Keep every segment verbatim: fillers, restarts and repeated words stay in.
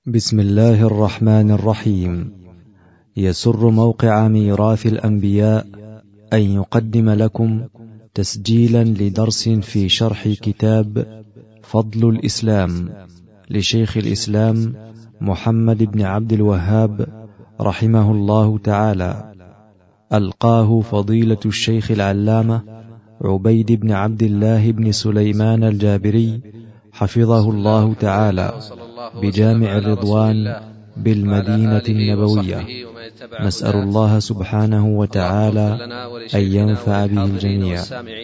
بسم الله الرحمن الرحيم. يسر موقع ميراث الأنبياء أن يقدم لكم تسجيلا لدرس في شرح كتاب فضل الإسلام لشيخ الإسلام محمد بن عبد الوهاب رحمه الله تعالى، ألقاه فضيلة الشيخ العلامة عبيد بن عبد الله بن سليمان الجابري حفظه الله تعالى بجامع الرضوان بالمدينة النبوية. نسأل الله سبحانه وتعالى أن ينفع به الجميع.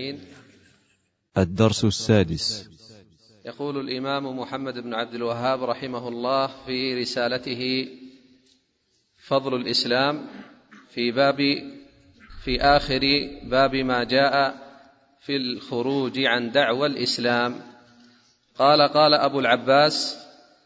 الدرس السادس. يقول الإمام محمد بن عبد الوهاب رحمه الله في رسالته فضل الإسلام في باب في آخر باب ما جاء في الخروج عن دعوى الإسلام، قال قال أبو العباس: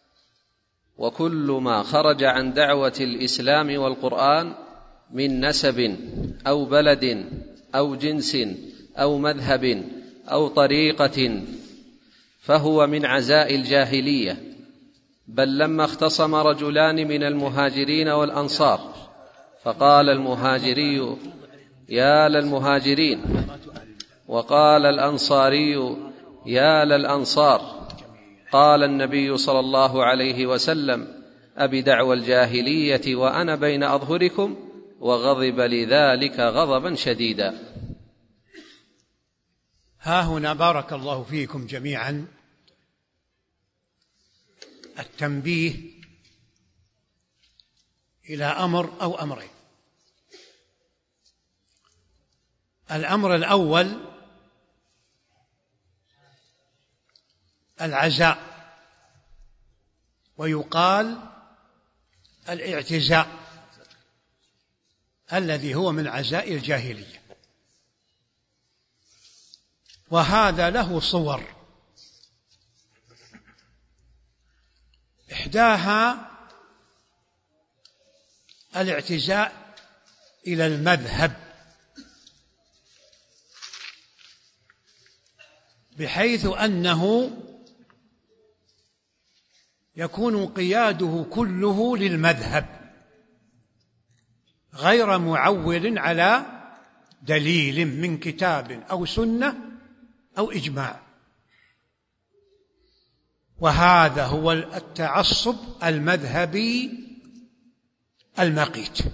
وكل ما خرج عن دعوة الإسلام والقرآن من نسب أو بلد أو جنس أو مذهب أو طريقة فهو من عزاء الجاهلية. بل لما اختصم رجلان من المهاجرين والأنصار فقال المهاجري: يا للمهاجرين، وقال الأنصاري: يا للأنصار، قال النبي صلى الله عليه وسلم: أبدعوى الجاهلية وأنا بين أظهركم، وغضب لذلك غضبا شديدا. ها هنا بارك الله فيكم جميعا التنبيه إلى أمر أو أمرين. الأمر الأول العزاء، ويقال الاعتزاء الذي هو من عزاء الجاهلية، وهذا له صور. إحداها الاعتزاء إلى المذهب، بحيث أنه يكون قياده كله للمذهب غير معول على دليل من كتاب أو سنة أو إجماع، وهذا هو التعصب المذهبي المقيت.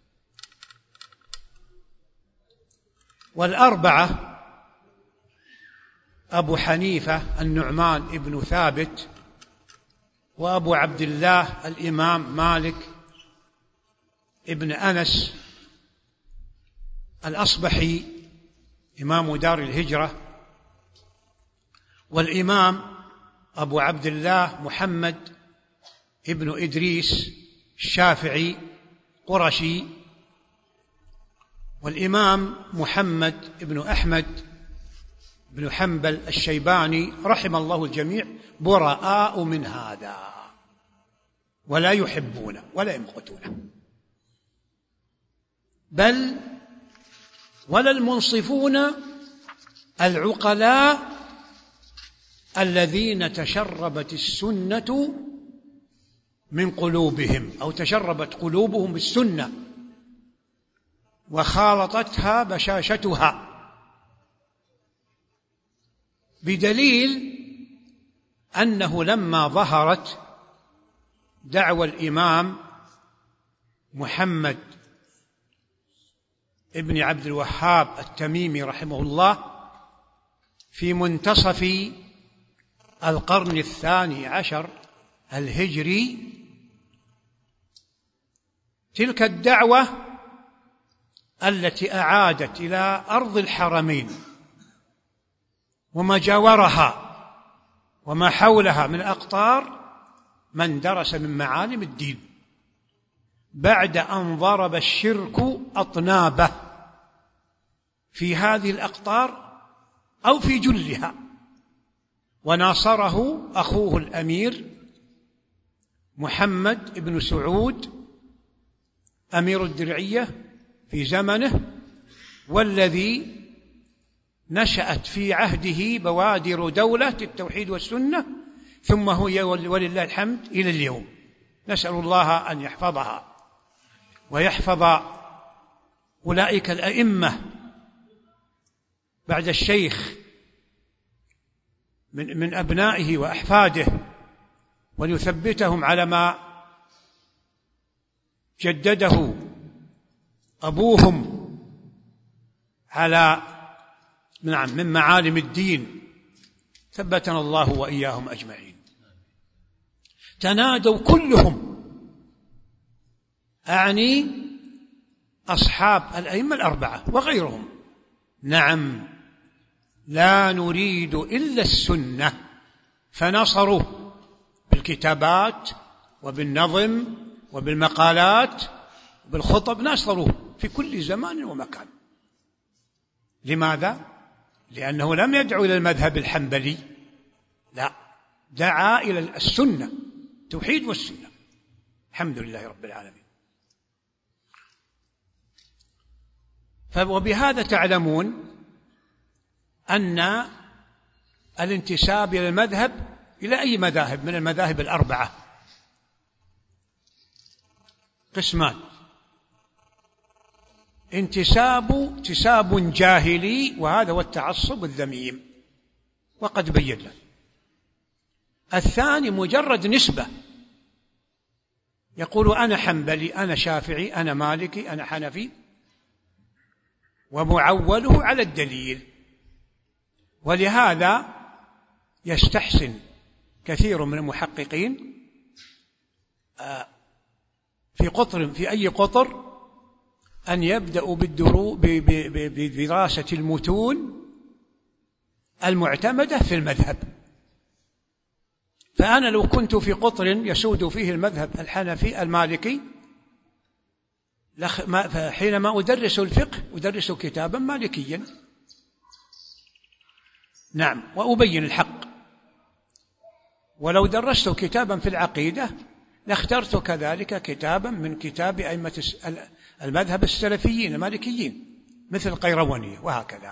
والأربعة أبو حنيفة النعمان ابن ثابت، وأبو عبد الله الإمام مالك ابن أنس الأصبحي إمام دار الهجرة، والإمام أبو عبد الله محمد ابن إدريس الشافعي قرشي، والإمام محمد ابن أحمد بن حنبل الشيباني رحم الله الجميع، براء من هذا ولا يحبون ولا يمقتون، بل ولا المنصفون العقلاء الذين تشربت السنة من قلوبهم، أو تشربت قلوبهم بالسنة وخالطتها بشاشتها، بدليل أنه لما ظهرت دعوى الإمام محمد ابن عبد الوهاب التميمي رحمه الله في منتصف القرن الثاني عشر الهجري، تلك الدعوة التي أعادت إلى أرض الحرمين وما جاورها وما حولها من أقطار من درس من معالم الدين، بعد أن ضرب الشرك أطنابه في هذه الأقطار أو في جلها، وناصره أخوه الأمير محمد بن سعود أمير الدرعية في زمنه، والذي نشأت في عهده بوادر دولة التوحيد والسنة، ثم هو ولله الحمد إلى اليوم نسأل الله أن يحفظها ويحفظ أولئك الأئمة بعد الشيخ من, من أبنائه وأحفاده، وليثبتهم على ما جدده أبوهم على نعم من معالم الدين. ثبتنا الله وإياهم أجمعين. تنادوا كلهم، أعني أصحاب الأئمة الأربعة وغيرهم، نعم لا نريد إلا السنة، فنصروا بالكتابات وبالنظم وبالمقالات وبالخطب، نصروا في كل زمان ومكان. لماذا؟ لأنه لم يدعو إلى المذهب الحنبلي، لا، دعا إلى السنة، توحيد والسنة. الحمد لله رب العالمين. وبهذا تعلمون أن الانتساب إلى المذهب إلى أي مذاهب من المذاهب الأربعة قسمان: انتساب انتساب جاهلي، وهذا هو التعصب الذميم وقد بينا. الثاني مجرد نسبة، يقول أنا حنبلي، أنا شافعي، أنا مالكي، أنا حنفي، ومعوله على الدليل. ولهذا يستحسن كثير من المحققين في قطر في أي قطر أن يبدأوا بدراسة المتون المعتمدة في المذهب. فأنا لو كنت في قطر يسود فيه المذهب الحنفي المالكي، حينما أدرس الفقه أدرس كتابا مالكيا، نعم، وأبين الحق. ولو درست كتابا في العقيدة لاخترت كذلك كتابا من كتاب أئمة المذهب السلفيين المالكيين مثل القيرواني، وهكذا.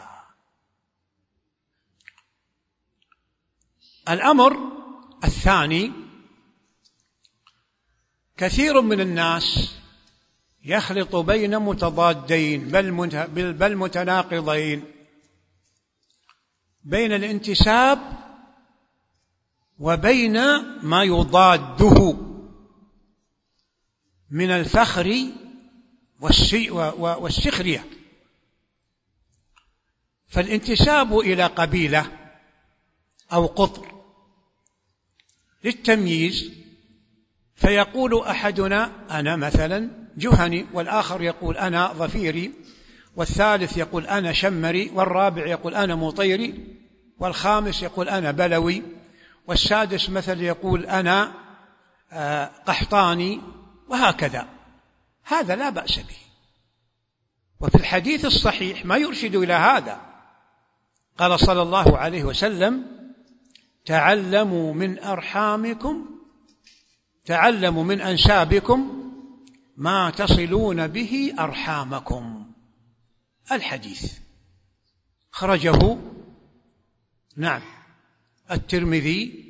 الأمر الثاني: كثير من الناس يخلط بين متضادين بل متناقضين، بين الانتساب وبين ما يضاده من الفخر والسخرية. فالانتساب إلى قبيلة أو قطر للتمييز، فيقول أحدنا أنا مثلا جهني، والآخر يقول أنا ظفيري، والثالث يقول أنا شمري، والرابع يقول أنا مطيري، والخامس يقول أنا بلوي، والسادس مثل يقول أنا قحطاني، وهكذا. هذا لا بأس به، وفي الحديث الصحيح ما يرشد إلى هذا. قال صلى الله عليه وسلم: تعلموا من أرحامكم تعلموا من أنسابكم ما تصلون به أرحامكم. الحديث خرجه نعم الترمذي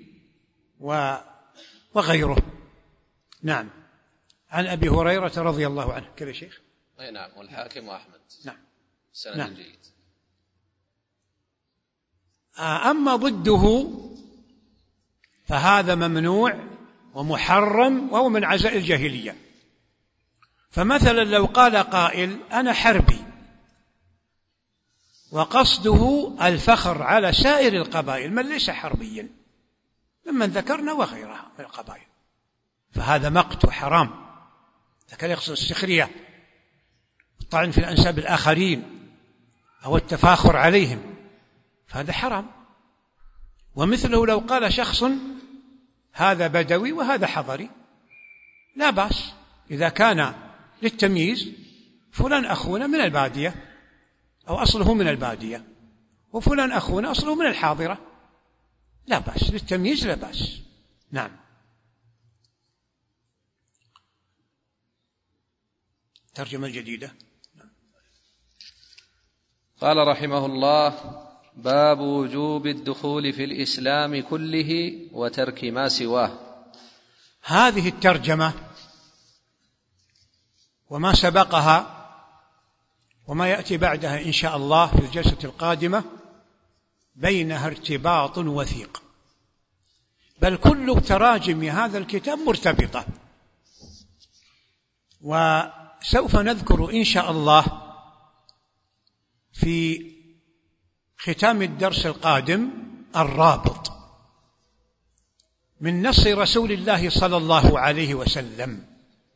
وغيره، نعم، عن أبي هريرة رضي الله عنه. كذا شيخ؟ أي نعم، والحاكم وأحمد. نعم، سند نعم. جيد. أما ضده فهذا ممنوع ومحرم، وهو من عزائم الجاهلية. فمثلا لو قال قائل أنا حربي، وقصده الفخر على سائر القبائل من ليس حربيا ممن ذكرنا وغيرها من القبائل، فهذا مقت وحرام. إذا كان يقصد السخرية، الطعن في الأنساب الآخرين أو التفاخر عليهم، فهذا حرام. ومثله لو قال شخص هذا بدوي وهذا حضري، لا بأس إذا كان للتمييز، فلان أخونا من البادية أو أصله من البادية، وفلان أخونا أصله من الحاضرة، لا بأس للتمييز، لا بأس. نعم. ترجمة جديدة. قال رحمه الله: باب وجوب الدخول في الإسلام كله وترك ما سواه. هذه الترجمة وما سبقها وما يأتي بعدها إن شاء الله في الجلسة القادمة بينها ارتباط وثيق، بل كل تراجم هذا الكتاب مرتبطة. وسوف نذكر إن شاء الله في ختام الدرس القادم الرابط من نص رسول الله صلى الله عليه وسلم.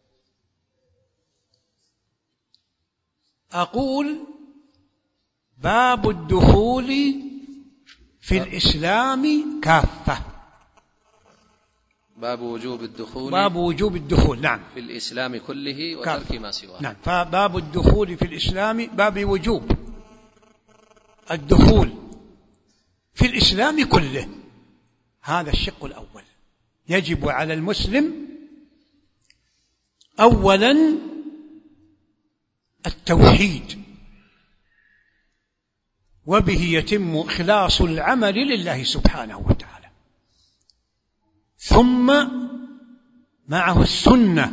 أقول: باب الدخول في الإسلام كافة. باب وجوب الدخول باب وجوب الدخول نعم في الإسلام كله وترك ما سواه. نعم، فباب الدخول في الإسلام باب وجوب الدخول في الإسلام كله. هذا الشق الأول. يجب على المسلم أولا التوحيد، وبه يتم إخلاص العمل لله سبحانه وتعالى، ثم معه السنة،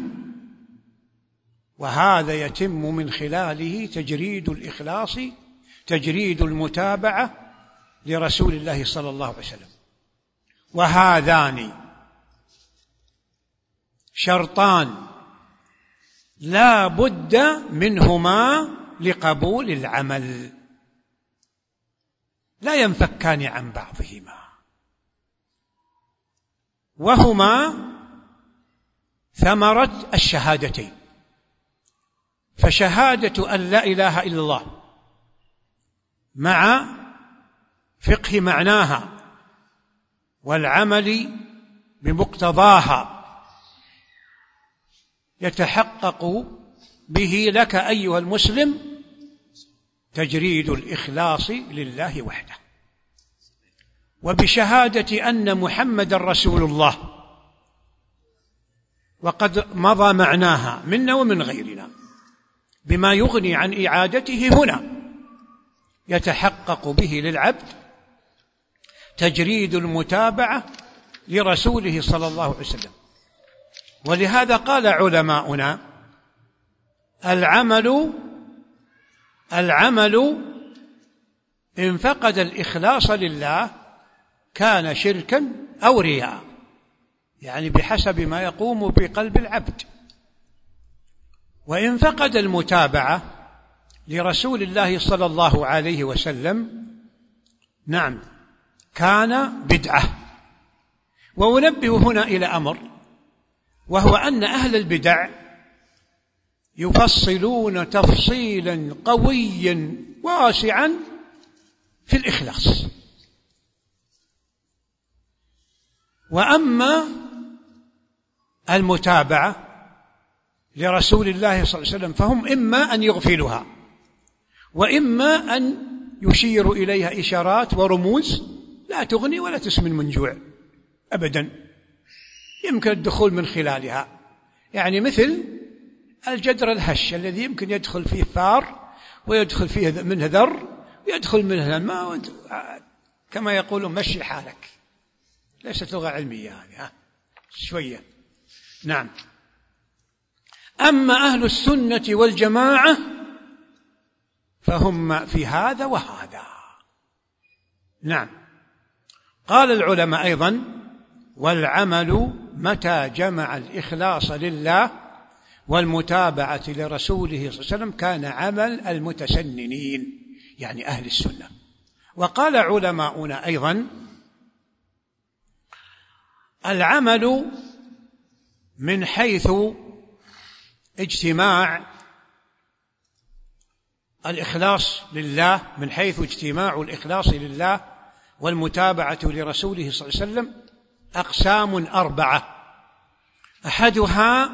وهذا يتم من خلاله تجريد الإخلاص، تجريد المتابعة لرسول الله صلى الله عليه وسلم. وهذان شرطان لا بد منهما لقبول العمل، لا ينفكان عن بعضهما، وهما ثمرة الشهادتين. فشهادة أن لا إله إلا الله مع فقه معناها والعمل بمقتضاها يتحقق به لك أيها المسلم تجريد الإخلاص لله وحده، وبشهادة أن محمد رسول الله، وقد مضى معناها منا ومن غيرنا بما يغني عن إعادته هنا، يتحقق به للعبد تجريد المتابعة لرسوله صلى الله عليه وسلم. ولهذا قال علماؤنا: العمل العمل إن فقد الإخلاص لله كان شركا أو رياء، يعني بحسب ما يقوم بقلب العبد. وإن فقد المتابعة لرسول الله صلى الله عليه وسلم نعم كان بدعة. وأنبه هنا إلى أمر، وهو أن أهل البدع يفصلون تفصيلا قويا واسعا في الإخلاص. وأما المتابعة لرسول الله صلى الله عليه وسلم فهم إما أن يغفلها، وإما أن يشير إليها إشارات ورموز لا تغني ولا تسمن من جوع أبدا، يمكن الدخول من خلالها. يعني مثل الجدر الهش الذي يمكن يدخل فيه فار ويدخل فيه منه ذر ويدخل منه الماء، كما يقولون مشي حالك. ليست لغة علمية هذه شوية. نعم. أما أهل السنة والجماعة فهم في هذا وهذا. نعم. قال العلماء أيضا: والعمل متى جمع الإخلاص لله والمتابعة لرسوله صلى الله عليه وسلم كان عمل المتسننين، يعني أهل السنة. وقال علماؤنا أيضا: العمل من حيث اجتماع الإخلاص لله، من حيث اجتماع الإخلاص لله والمتابعة لرسوله صلى الله عليه وسلم أقسام أربعة. أحدها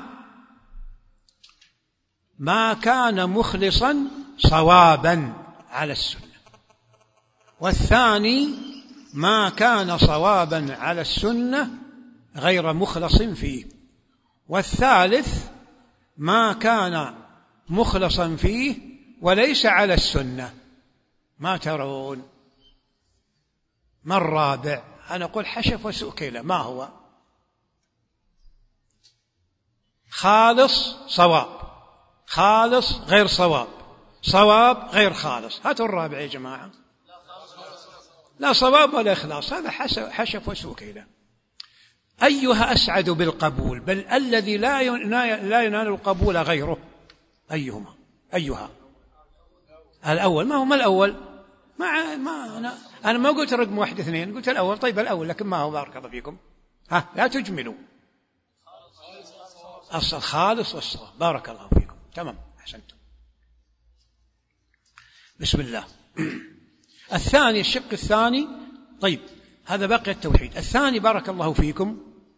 ما كان مخلصا صوابا على السنة، والثاني ما كان صوابا على السنة غير مخلص فيه، والثالث ما كان مخلصا فيه وليس على السنة. ما ترون؟ ما الرابع؟ أنا أقول حشف وسوء كيلة. ما هو؟ خالص صواب، خالص غير صواب، صواب غير خالص. هاتوا الرابع يا جماعة. لا صواب ولا إخلاص، هذا حشف وسوكيلة. أيها أسعد بالقبول؟ بل الذي لا لا ينال القبول غيره. أيهما؟ أيها؟ الأول. ما هو ما الأول؟ ما ما أنا أنا ما قلت رقم واحد اثنين، قلت الأول. طيب الأول، لكن ما هو. بارك الله فيكم. ها لا تجملوا. أصل خالص والصواب. بارك الله فيكم. تمام، أحسنتم. بسم الله. الثاني، الشق الثاني. طيب هذا بقي التوحيد. الثاني بارك الله فيكم،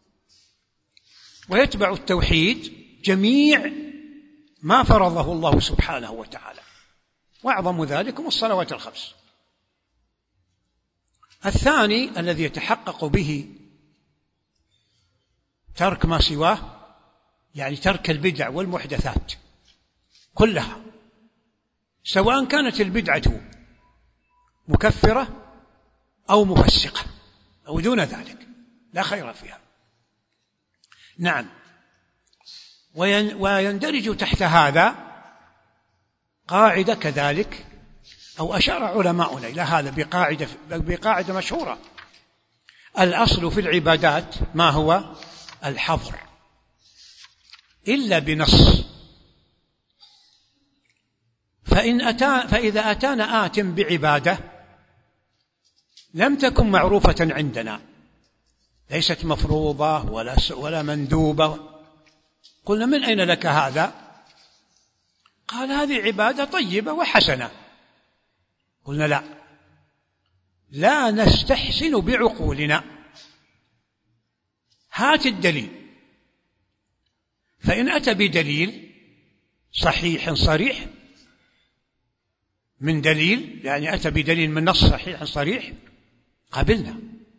ويتبع التوحيد جميع ما فرضه الله سبحانه وتعالى، وأعظم ذلكم الصلوات الخمس. الثاني الذي يتحقق به ترك ما سواه، يعني ترك البدع والمحدثات كلها، سواء كانت البدعة مكفرة أو مفسقة أو دون ذلك، لا خير فيها. نعم. ويندرج تحت هذا قاعدة كذلك، أو أشار علماؤنا إلى هذا بقاعدة, بقاعدة مشهورة: الأصل في العبادات ما هو؟ الحظر، إلا بنص. فإن أتى فإذا أتانا آت بعبادة لم تكن معروفة عندنا، ليست مفروضة ولا ولا مندوبة، قلنا من أين لك هذا؟ قال هذه عبادة طيبة وحسنة. قلنا لا، لا نستحسن بعقولنا، هات الدليل. فإن أتى بدليل صحيح صريح، من دليل يعني أتى بدليل من نص صحيح صريح، قبلنا.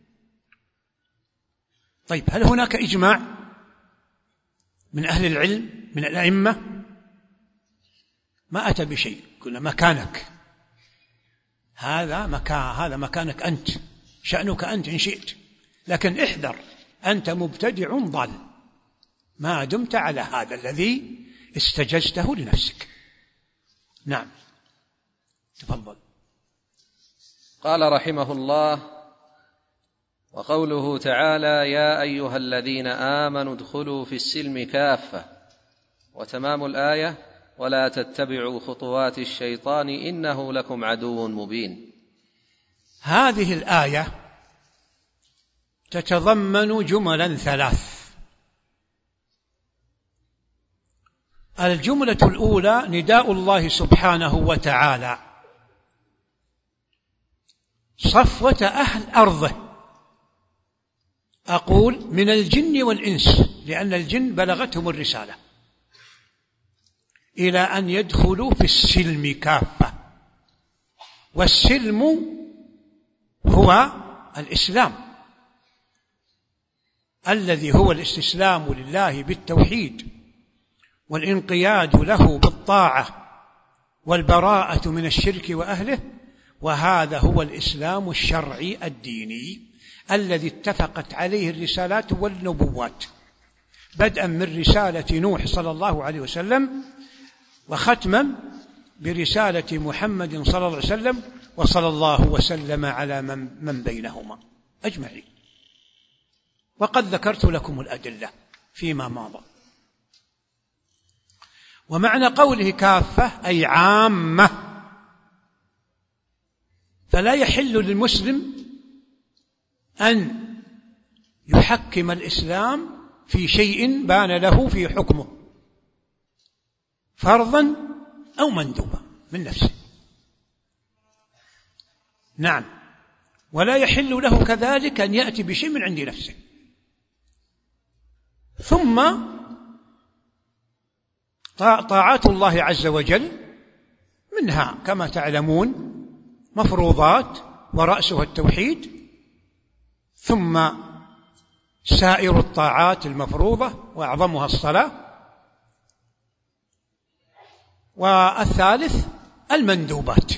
طيب هل هناك إجماع من أهل العلم من الأئمة؟ ما أتى بشيء. قلنا مكانك، هذا مكان هذا مكانك أنت، شأنك أنت إن شئت، لكن احذر، أنت مبتدع ضال ما دمت على هذا الذي استجزته لنفسك. نعم، تفضل. قال رحمه الله: وقوله تعالى: يا أيها الذين آمنوا ادخلوا في السلم كافة. وتمام الآية: ولا تتبعوا خطوات الشيطان إنه لكم عدو مبين. هذه الآية تتضمن جملا ثلاث. الجملة الأولى نداء الله سبحانه وتعالى صفوة أهل أرضه، أقول من الجن والإنس، لأن الجن بلغتهم الرسالة، إلى أن يدخلوا في السلم كافة. والسلم هو الإسلام، الذي هو الاستسلام لله بالتوحيد والانقياد له بالطاعة والبراءة من الشرك وأهله. وهذا هو الإسلام الشرعي الديني الذي اتفقت عليه الرسالات والنبوات، بدءا من رسالة نوح صلى الله عليه وسلم، وختما برسالة محمد صلى الله عليه وسلم، وصلى الله وسلم على من, من بينهما أجمعين. وقد ذكرت لكم الأدلة فيما مضى. ومعنى قوله كافة أي عامة، فلا يحل للمسلم أن يحكم الإسلام في شيء بان له في حكمه فرضا أو مندوبا من نفسه. نعم. ولا يحل له كذلك أن يأتي بشيء من عند نفسه. ثم طاعات الله عز وجل منها كما تعلمون مفروضات، ورأسها التوحيد، ثم سائر الطاعات المفروضة وأعظمها الصلاة، والثالث المندوبات،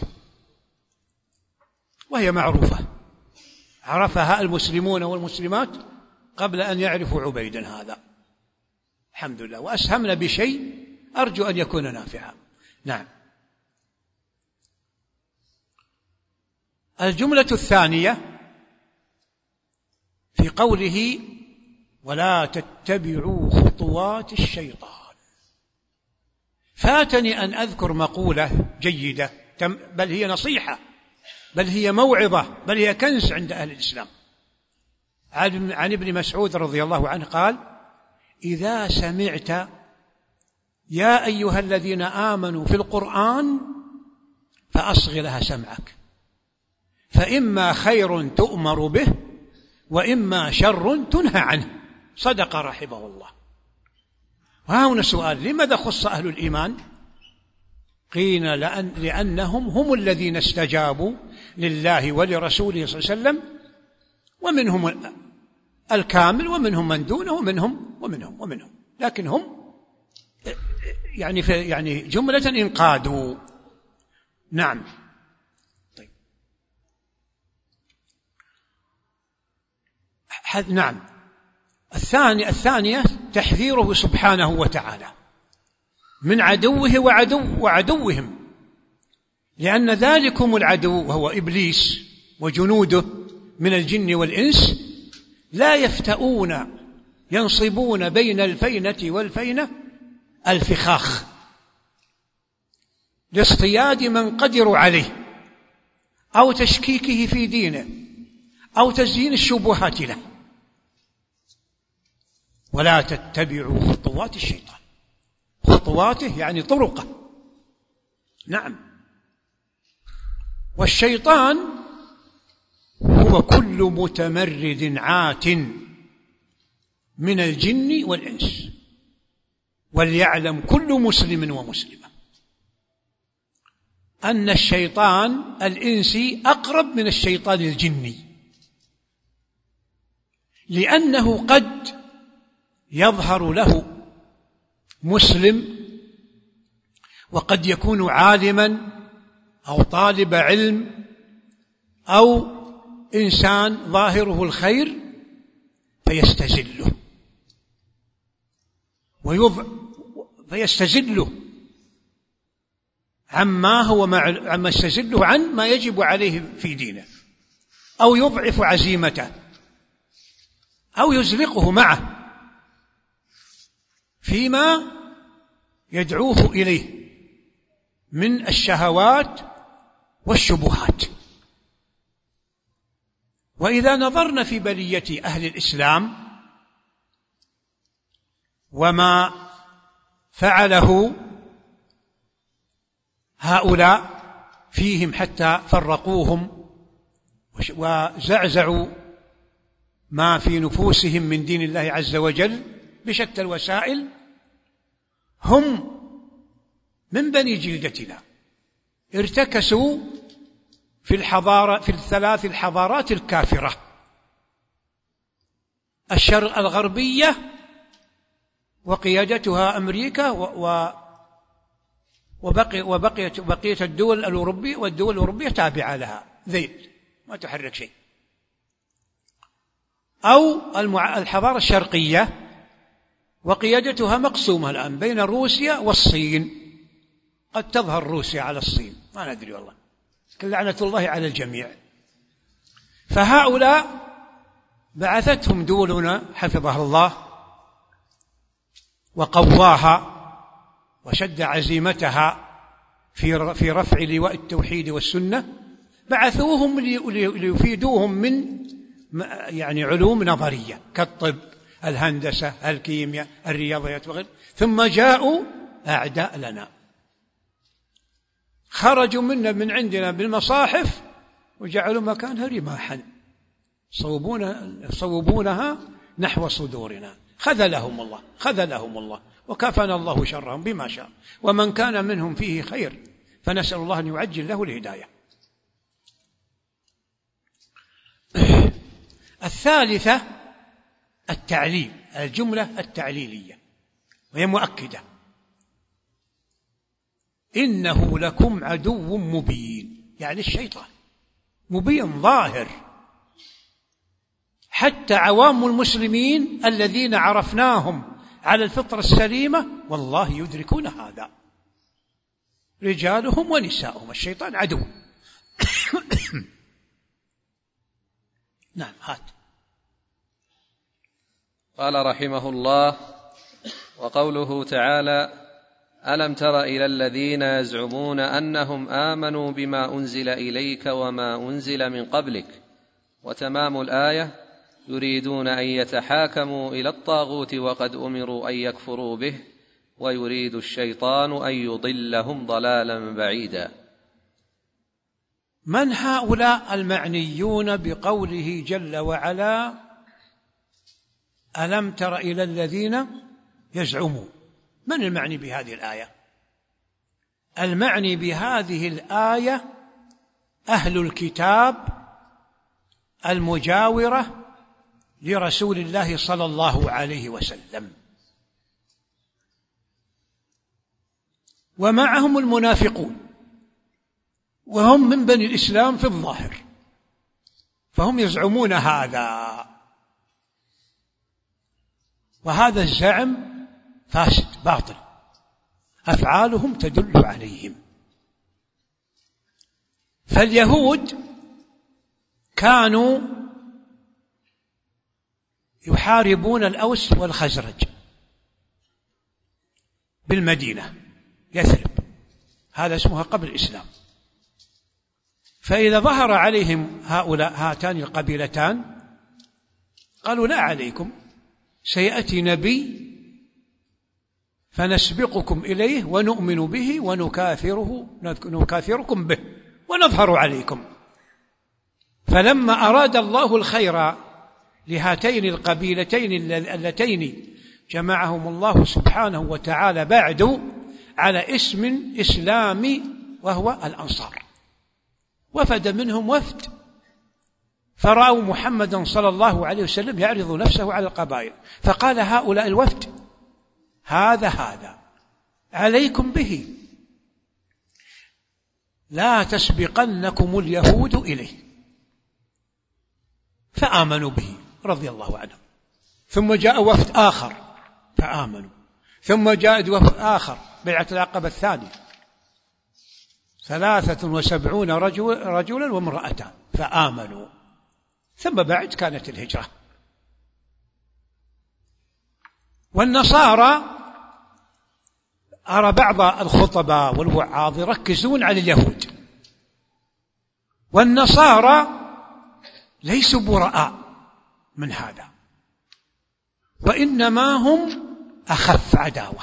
وهي معروفة عرفها المسلمون والمسلمات قبل أن يعرفوا عبيدا هذا الحمد لله. وأسهمنا بشيء أرجو أن يكون نافعا. نعم. الجملة الثانية في قوله ولا تتبعوا خطوات الشيطان، فاتني أن أذكر مقولة جيدة، بل هي نصيحة، بل هي موعظة، بل هي كنز عند أهل الإسلام. عن ابن مسعود رضي الله عنه قال إذا سمعت يا أيها الذين آمنوا في القرآن فأصغ لها سمعك، فإما خير تؤمر به وإما شر تنهى عنه. صدق رحمه الله. وها هنا سؤال: لماذا خص أهل الإيمان؟ قيل لأن لأنهم هم الذين استجابوا لله ولرسوله صلى الله عليه وسلم، ومنهم الكامل ومنهم من دونه ومنهم ومنهم ومنهم لكن هم يعني في يعني جملة انقادوا. نعم. طيب. نعم. الثاني الثانية تحذيره سبحانه وتعالى من عدوه وعدو وعدوهم، لأن ذلكم العدو وهو إبليس وجنوده من الجن والإنس لا يفتؤون ينصبون بين الفينة والفينة الفخاخ لاصطياد من قدروا عليه أو تشكيكه في دينه أو تزيين الشبهات له. ولا تتبعوا خطوات الشيطان، خطواته يعني طرقه. نعم. والشيطان هو كل متمرد عات من الجن والإنس، وليعلم كل مسلم ومسلمة أن الشيطان الإنسي أقرب من الشيطان الجني، لأنه قد يظهر له مسلم وقد يكون عالما أو طالب علم أو إنسان ظاهره الخير فيستزله ويضع فيستزله عما هو مع... عما يستزله عن ما يجب عليه في دينه، أو يضعف عزيمته، أو يزلقه معه فيما يدعوه إليه من الشهوات والشبهات. وإذا نظرنا في بلية أهل الإسلام وما فعله هؤلاء فيهم حتى فرقوهم وزعزعوا ما في نفوسهم من دين الله عز وجل بشتى الوسائل، هم من بني جلدتنا ارتكسوا في الحضارة في الثلاث الحضارات الكافرة: الشرق الغربية وقيادتها أمريكا و وبقي وبقيت بقية الدول الأوروبية، والدول الأوروبية تابعة لها ذيل ما تحرك شيء، أو الحضارة الشرقية وقيادتها مقسومة الآن بين روسيا والصين. قد تظهر روسيا على الصين، ما ندري والله، لعنة الله على الجميع. فهؤلاء بعثتهم دولنا حفظها الله وقواها وشد عزيمتها في في رفع لواء التوحيد والسنة، بعثوهم ليفيدوهم من يعني علوم نظرية كالطب، الهندسة، الكيمياء، الرياضيات وغيره، ثم جاءوا أعداء لنا، خرجوا منا من عندنا بالمصاحف وجعلوا مكانها رماحا صوبونها نحو صدورنا. خذلهم الله خذلهم الله وكفانا الله شرهم بما شاء، ومن كان منهم فيه خير فنسأل الله أن يعجل له الهداية. الثالثة التعليل، الجملة التعليلية، وهي مؤكدة: إنه لكم عدو مبين، يعني الشيطان مبين ظاهر، حتى عوام المسلمين الذين عرفناهم على الفطرة السليمة والله يدركون هذا، رجالهم ونساؤهم، الشيطان عدو. نعم هات. قال رحمه الله: وقوله تعالى: ألم تر إلى الذين يزعمون أنهم آمنوا بما أنزل إليك وما أنزل من قبلك. وتمام الآية: يريدون أن يتحاكموا إلى الطاغوت وقد أمروا أن يكفروا به ويريد الشيطان أن يضلهم ضلالا بعيدا. من هؤلاء المعنيون بقوله جل وعلا ألم تر إلى الذين يزعمون؟ من المعني بهذه الآية؟ المعني بهذه الآية أهل الكتاب المجاورة لرسول الله صلى الله عليه وسلم، ومعهم المنافقون، وهم من بني الإسلام في الظاهر، فهم يزعمون هذا، وهذا الزعم فاسد باطل، أفعالهم تدل عليهم. فاليهود كانوا يحاربون الأوس والخزرج بالمدينة يثرب، هذا اسمها قبل الإسلام. فإذا ظهر عليهم هؤلاء هاتان القبيلتان قالوا لا عليكم، سيأتي نبي فنسبقكم إليه ونؤمن به ونكافره نكافركم به ونظهر عليكم. فلما أراد الله الخير لهاتين القبيلتين اللتين جمعهم الله سبحانه وتعالى بعد على اسم إسلامي وهو الأنصار، وفد منهم وفد، فرأوا محمدا صلى الله عليه وسلم يعرض نفسه على القبائل، فقال هؤلاء الوفد هذا هذا عليكم به، لا تسبقنكم اليهود إليه، فآمنوا به رضي الله عنهم. ثم جاء وفد آخر فآمنوا، ثم جاء وفد آخر بيعة العقبة الثانية، ثلاثة وسبعون رجل رجلا وامرأتان فآمنوا، ثم بعد كانت الهجرة. والنصارى أرى بعض الخطباء والوعاظ يركزون على اليهود، والنصارى ليسوا براء من هذا، وإنما هم أخف عداوة،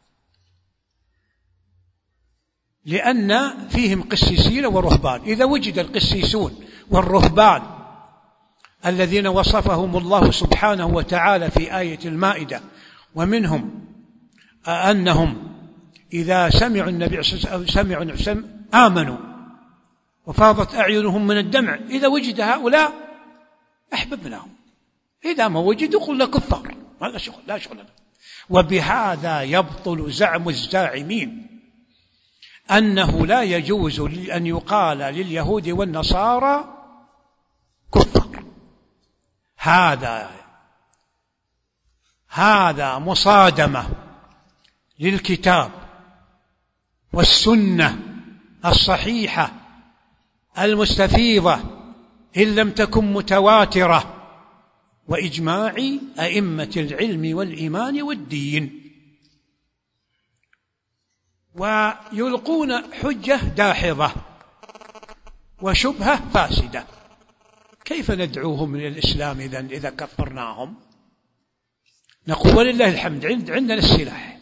لأن فيهم قسيسين ورهبان. إذا وجد القسيسون والرهبان الذين وصفهم الله سبحانه وتعالى في آية المائدة، ومنهم أنهم إذا سمعوا النبي سمعوا آمنوا وفاضت أعينهم من الدمع، إذا وجد هؤلاء أحببناهم، إذا ما وجدوا قلنا كفار، لا شغل لا شغل. وبهذا يبطل زعم الزاعمين أنه لا يجوز أن يقال لليهود والنصارى كفار. هذا هذا مصادمة للكتاب والسنة الصحيحة المستفيضة إن لم تكن متواترة، وإجماع أئمة العلم والإيمان والدين، ويلقون حجة داحضة وشبهة فاسدة. كيف ندعوهم إلى الإسلام إذن إذا كفرناهم؟ نقول ولله الحمد عندنا السلاح،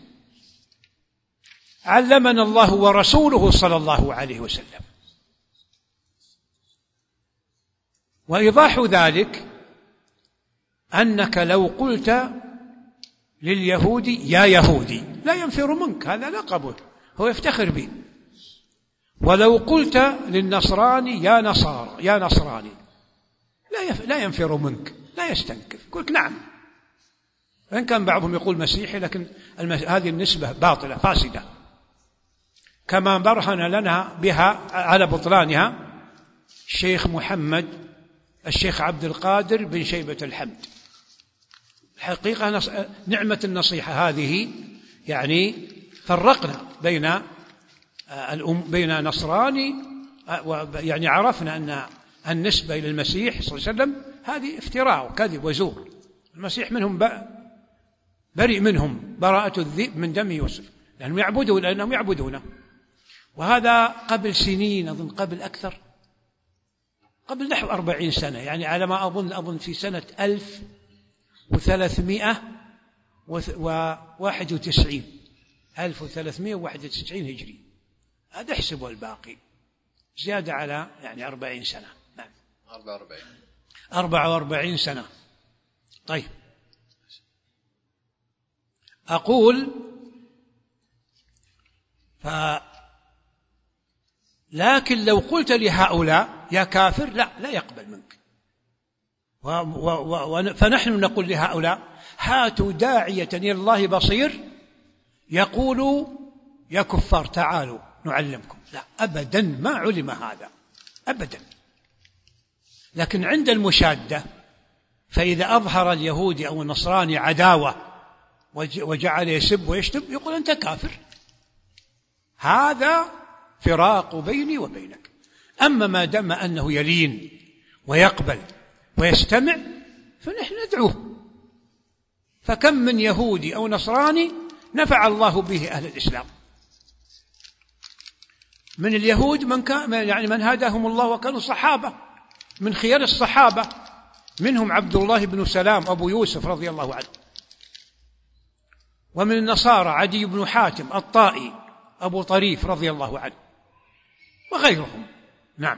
علمنا الله ورسوله صلى الله عليه وسلم. وإيضاح ذلك أنك لو قلت لليهودي يا يهودي لا ينفر منك، هذا لقبه هو يفتخر به. ولو قلت للنصراني يا نصار يا نصراني لا لا ينفر منك، لا يستنكف، يقول نعم. وإن كان بعضهم يقول مسيحي، لكن هذه النسبة باطلة فاسدة، كما برهن لنا بها على بطلانها الشيخ محمد الشيخ عبد القادر بن شيبة الحمد حقيقة نص... نعمة النصيحة هذه يعني فرقنا بين الأم... بين نصراني، يعني عرفنا أن النسبة إلى المسيح صلى الله عليه وسلم هذه افتراء وكذب وزور. المسيح منهم ب... بريء منهم براءة الذئب من دم يوسف، لأنهم يعبدون لأنهم يعبدونه. وهذا قبل سنين، أظن قبل أكثر، قبل نحو أربعين سنة، يعني على ما أظن أظن في سنة ألف وثلاثمائة وواحد وتسعين ألف وثلاثمائة وواحد وتسعين هجري. هذا احسبوا الباقي زيادة على يعني أربعين سنة. نعم أربعة وأربعين أربعة وأربعين سنة. طيب أقول ف لكن لو قلت لهؤلاء يا كافر، لا لا يقبل منك. و و و فنحن نقول لهؤلاء هاتوا داعية إلى الله بصير يقول يا كفار تعالوا نعلمكم. لا أبدا، ما علم هذا أبدا. لكن عند المشادة، فإذا أظهر اليهودي أو النصراني عداوة وجعل يسب ويشتم يقول أنت كافر. هذا فراق بيني وبينك. أما ما دام أنه يلين ويقبل ويستمع فنحن ندعوه. فكم من يهودي أو نصراني نفع الله به أهل الإسلام. من اليهود من كان يعني من هداهم الله وكانوا صحابة من خيار الصحابة، منهم عبد الله بن سلام أبو يوسف رضي الله عنه. ومن النصارى عدي بن حاتم الطائي أبو طريف رضي الله عنه وغيرهم. نعم.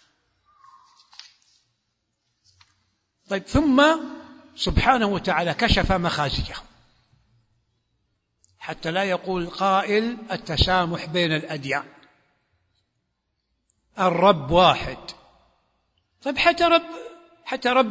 طيب ثم سبحانه وتعالى كشف مخازيهم حتى لا يقول قائل التسامح بين الأديان، الرب واحد. طيب حتى رب حتى رب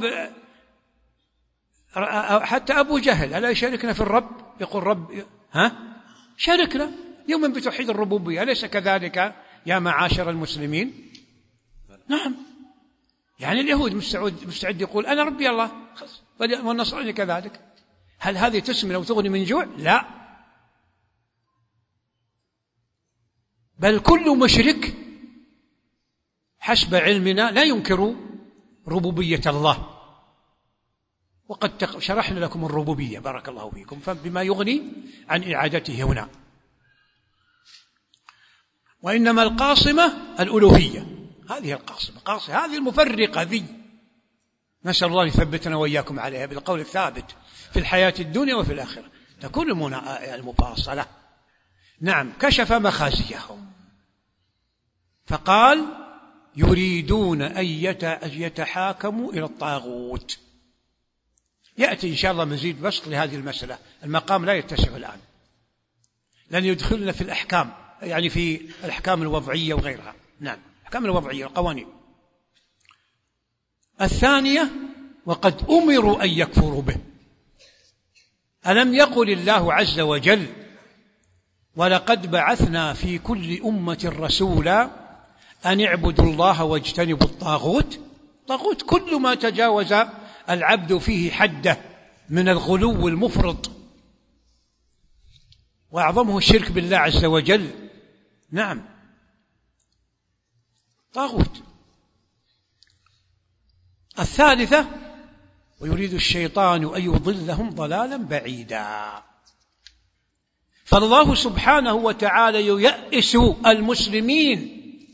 حتى أبو جهل ألا يشاركنا في الرب؟ يقول رب ها شاركنا يوما بتوحيد الربوبية، أليس كذلك يا معاشر المسلمين؟ نعم. يعني اليهود مستعد مستعد يقول أنا ربي الله، والنصراني كذلك. هل هذه تسمن أو تغني من جوع؟ لا، بل كل مشرك حسب علمنا لا ينكر ربوبية الله. وقد شرحنا لكم الربوبية بارك الله فيكم، فبما يغني عن إعادته هنا. وإنما القاصمة الألوهية، هذه القاصمة قاصمة هذه المفرقة ذي، نسأل الله يثبتنا وإياكم عليها بالقول الثابت في الحياة الدنيا وفي الآخرة تكون المفاصلة. نعم. كشف مخازيهم فقال يريدون أن يتحاكموا إلى الطاغوت. يأتي إن شاء الله مزيد بسط لهذه المسألة، المقام لا يتسع الآن، لن يدخلنا في الأحكام، يعني في الأحكام الوضعية وغيرها. نعم، الأحكام الوضعية القوانين. الثانية وقد أمروا أن يكفروا به. ألم يقل الله عز وجل ولقد بعثنا في كل أمة رسولا أن اعبدوا الله واجتنبوا الطاغوت. طاغوت كل ما تجاوز العبد فيه حده من الغلو المفرط، وأعظمه الشرك بالله عز وجل. نعم، طاغوت. الثالثة ويريد الشيطان أن يضلهم ضلالا بعيدا. فالله سبحانه وتعالى ييأس المسلمين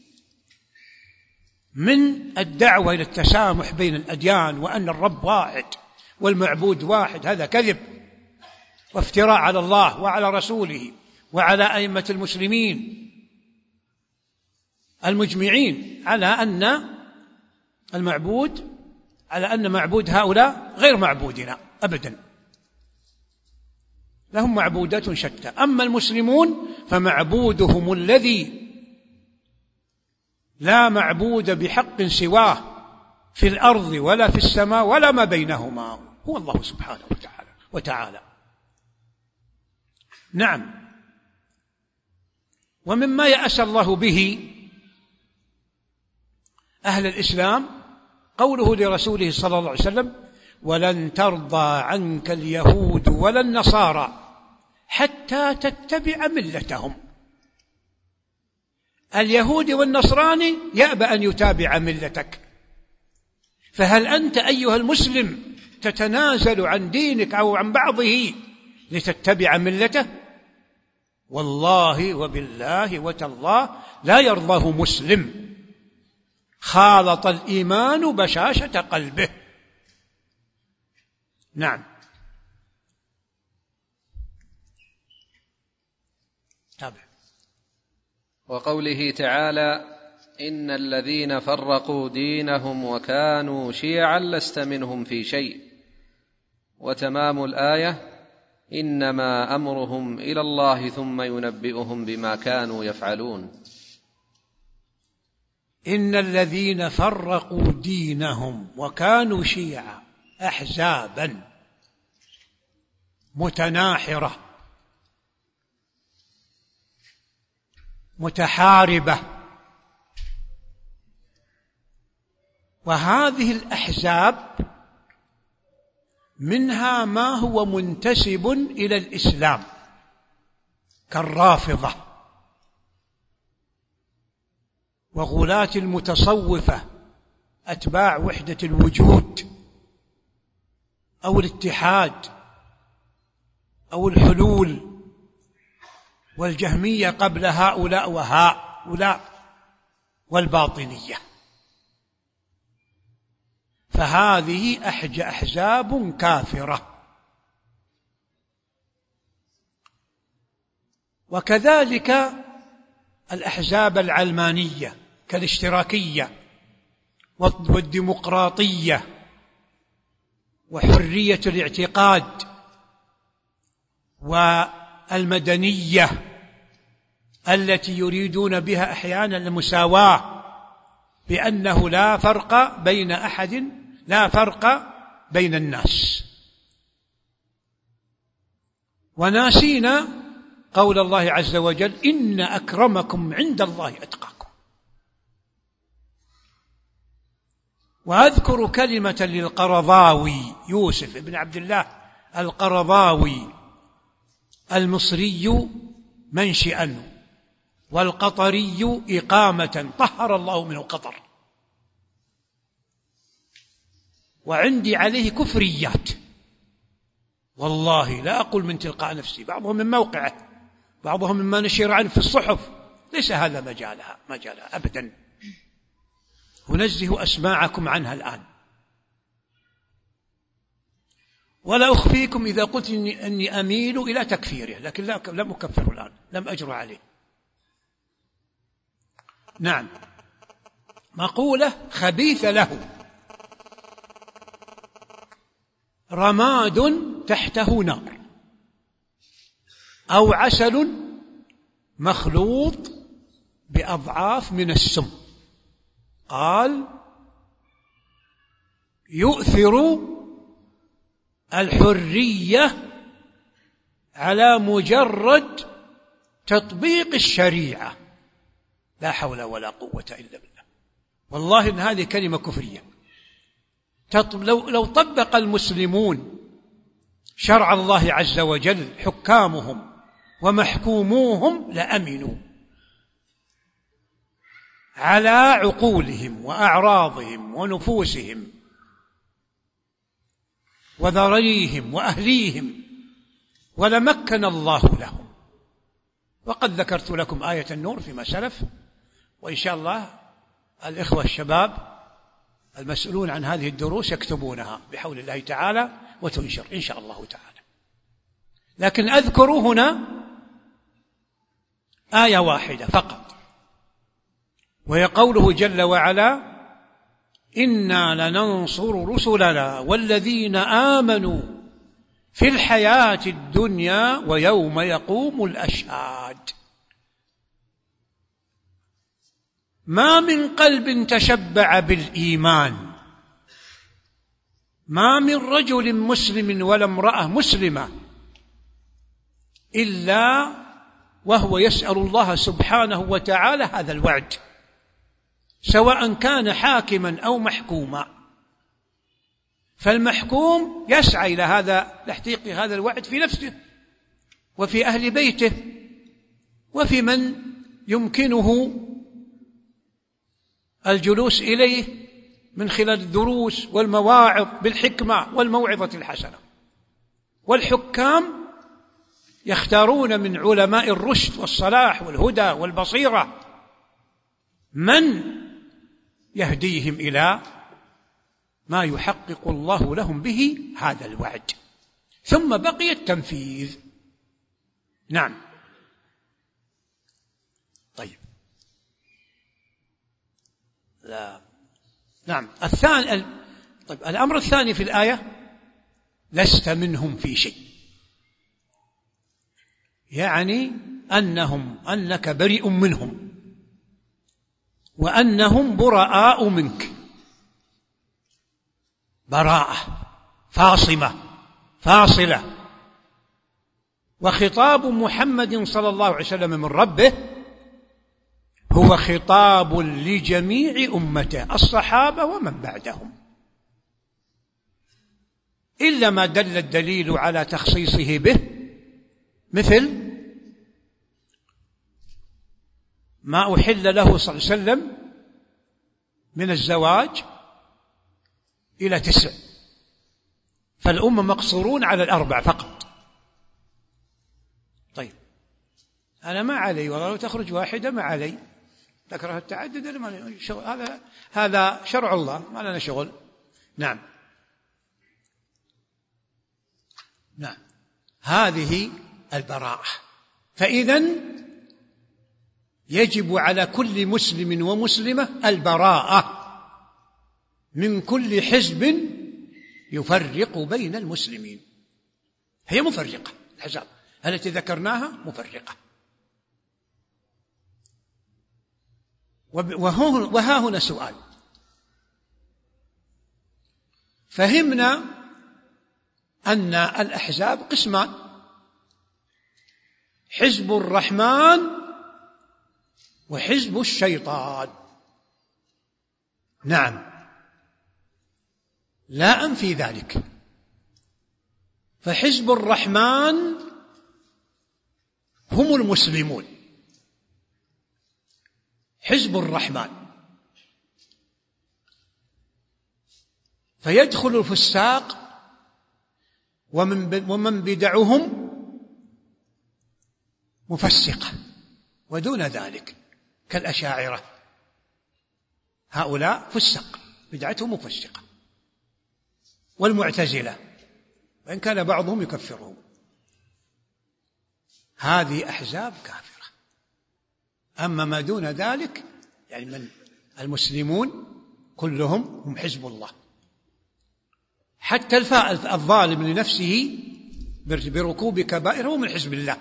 من الدعوة إلى التسامح بين الأديان وأن الرب واحد والمعبود واحد. هذا كذب وافتراء على الله وعلى رسوله وعلى أئمة المسلمين المجمعين على أن المعبود على أن معبود هؤلاء غير معبودنا أبدا، لهم معبودات شتى. أما المسلمون فمعبودهم الذي لا معبود بحق سواه في الأرض ولا في السماء ولا ما بينهما هو الله سبحانه وتعالى وتعالى. نعم. ومما يأس الله به أهل الإسلام قوله لرسوله صلى الله عليه وسلم ولن ترضى عنك اليهود ولا النصارى حتى تتبع ملتهم. اليهودي والنصراني يأبى أن يتابع ملتك، فهل أنت أيها المسلم تتنازل عن دينك أو عن بعضه لتتبع ملته؟ والله وبالله وتالله لا يرضاه مسلم خالط الإيمان بشاشة قلبه. نعم. تابع. وقوله تعالى: إن الذين فرقوا دينهم وكانوا شيعا لست منهم في شيء. وتمام الآية: إنما أمرهم إلى الله ثم ينبئهم بما كانوا يفعلون. إن الذين فرقوا دينهم وكانوا شيعا، أحزابا متناحرة متحاربة، وهذه الأحزاب منها ما هو منتسب إلى الإسلام كالرافضة وغلاة المتصوفة أتباع وحدة الوجود أو الاتحاد أو الحلول، والجهمية قبل هؤلاء وهؤلاء، والباطنية. فهذه أحزاب كافرة. وكذلك الأحزاب العلمانية كالاشتراكية والديمقراطية وحرية الاعتقاد والمدنية التي يريدون بها أحيانا المساواة، بأنه لا فرق بين أحد، لا فرق بين الناس، وناسينا قول الله عز وجل: إن أكرمكم عند الله أتقاكم. وأذكر كلمة للقرضاوي يوسف بن عبد الله القرضاوي المصري منشئا والقطري إقامة، طهر الله منه القطر، وعندي عليه كفريات والله، لا أقول من تلقاء نفسي، بعضهم من موقعه، بعضهم مما نشر عنه في الصحف، ليس هذا مجالها مجالها أبدا، أنزه أسماعكم عنها الآن. ولا أخفيكم إذا قلت إني, أني أميل إلى تكفيره، لكن لا لم أكفره الآن، لم أجر عليه. نعم. مقولة خبيث له، رماد تحته نار، أو عسل مخلوط بأضعاف من السم. قال: يؤثر الحرية على مجرد تطبيق الشريعة. لا حول ولا قوة إلا بالله. والله إن هذه كلمة كفرية. لو, لو طبق المسلمون شرع الله عز وجل، حكامهم ومحكوموهم لأمنوا على عقولهم وأعراضهم ونفوسهم وذريهم وأهليهم، ولمكن الله لهم. وقد ذكرت لكم آية النور فيما سلف، وإن شاء الله الإخوة الشباب المسؤولون عن هذه الدروس يكتبونها بحول الله تعالى وتنشر إن شاء الله تعالى. لكن أذكر هنا آية واحدة فقط، وهي قوله جل وعلا: إنا لننصر رسلنا والذين آمنوا في الحياة الدنيا ويوم يقوم الأشهاد. ما من قلب تشبع بالإيمان، ما من رجل مسلم ولا امرأة مسلمة إلا وهو يسأل الله سبحانه وتعالى هذا الوعد، سواء كان حاكما أو محكوما. فالمحكوم يسعى إلى هذا تحقيق هذا الوعد في نفسه وفي أهل بيته وفي من يمكنه الجلوس إليه من خلال الدروس والمواعظ بالحكمة والموعظة الحسنة. والحكام يختارون من علماء الرشد والصلاح والهدى والبصيرة من يهديهم إلى ما يحقق الله لهم به هذا الوعد، ثم بقي التنفيذ. نعم. طيب. لا. نعم. الثاني. طيب. الأمر الثاني في الآية: لست منهم في شيء، يعني أنهم أنك بريء منهم وأنهم براء منك، براءة فاصمة فاصلة. وخطاب محمد صلى الله عليه وسلم من ربه هو خطاب لجميع أمته الصحابة ومن بعدهم، إلا ما دل الدليل على تخصيصه به، مثل ما أحل له صلى الله عليه وسلم من الزواج إلى تسع، فالأمة مقصورون على الأربع فقط. طيب، أنا ما علي، والله لو تخرج واحدة ما علي، تكره التعدد، هذا هذا شرع الله، ما لنا شغل. نعم. نعم. هذه البراءة. فإذن يجب على كل مسلم ومسلمة البراءة من كل حزب يفرق بين المسلمين. هي مفرقة، الأحزاب التي ذكرناها مفرقة. وها هنا سؤال: فهمنا أن الأحزاب قسمان: حزب الرحمن وحزب الشيطان. نعم، لا أنفي ذلك، فحزب الرحمن هم المسلمون، حزب الرحمن، فيدخل الفساق ومن بدعهم مفسقة ودون ذلك كالأشاعرة، هؤلاء فسق بدعتهم مفسقة، والمعتزلة وإن كان بعضهم يكفرهم. هذه أحزاب كافرة. أما ما دون ذلك يعني من المسلمون كلهم هم حزب الله، حتى الظالم لنفسه بركوب كبائر هو من حزب الله،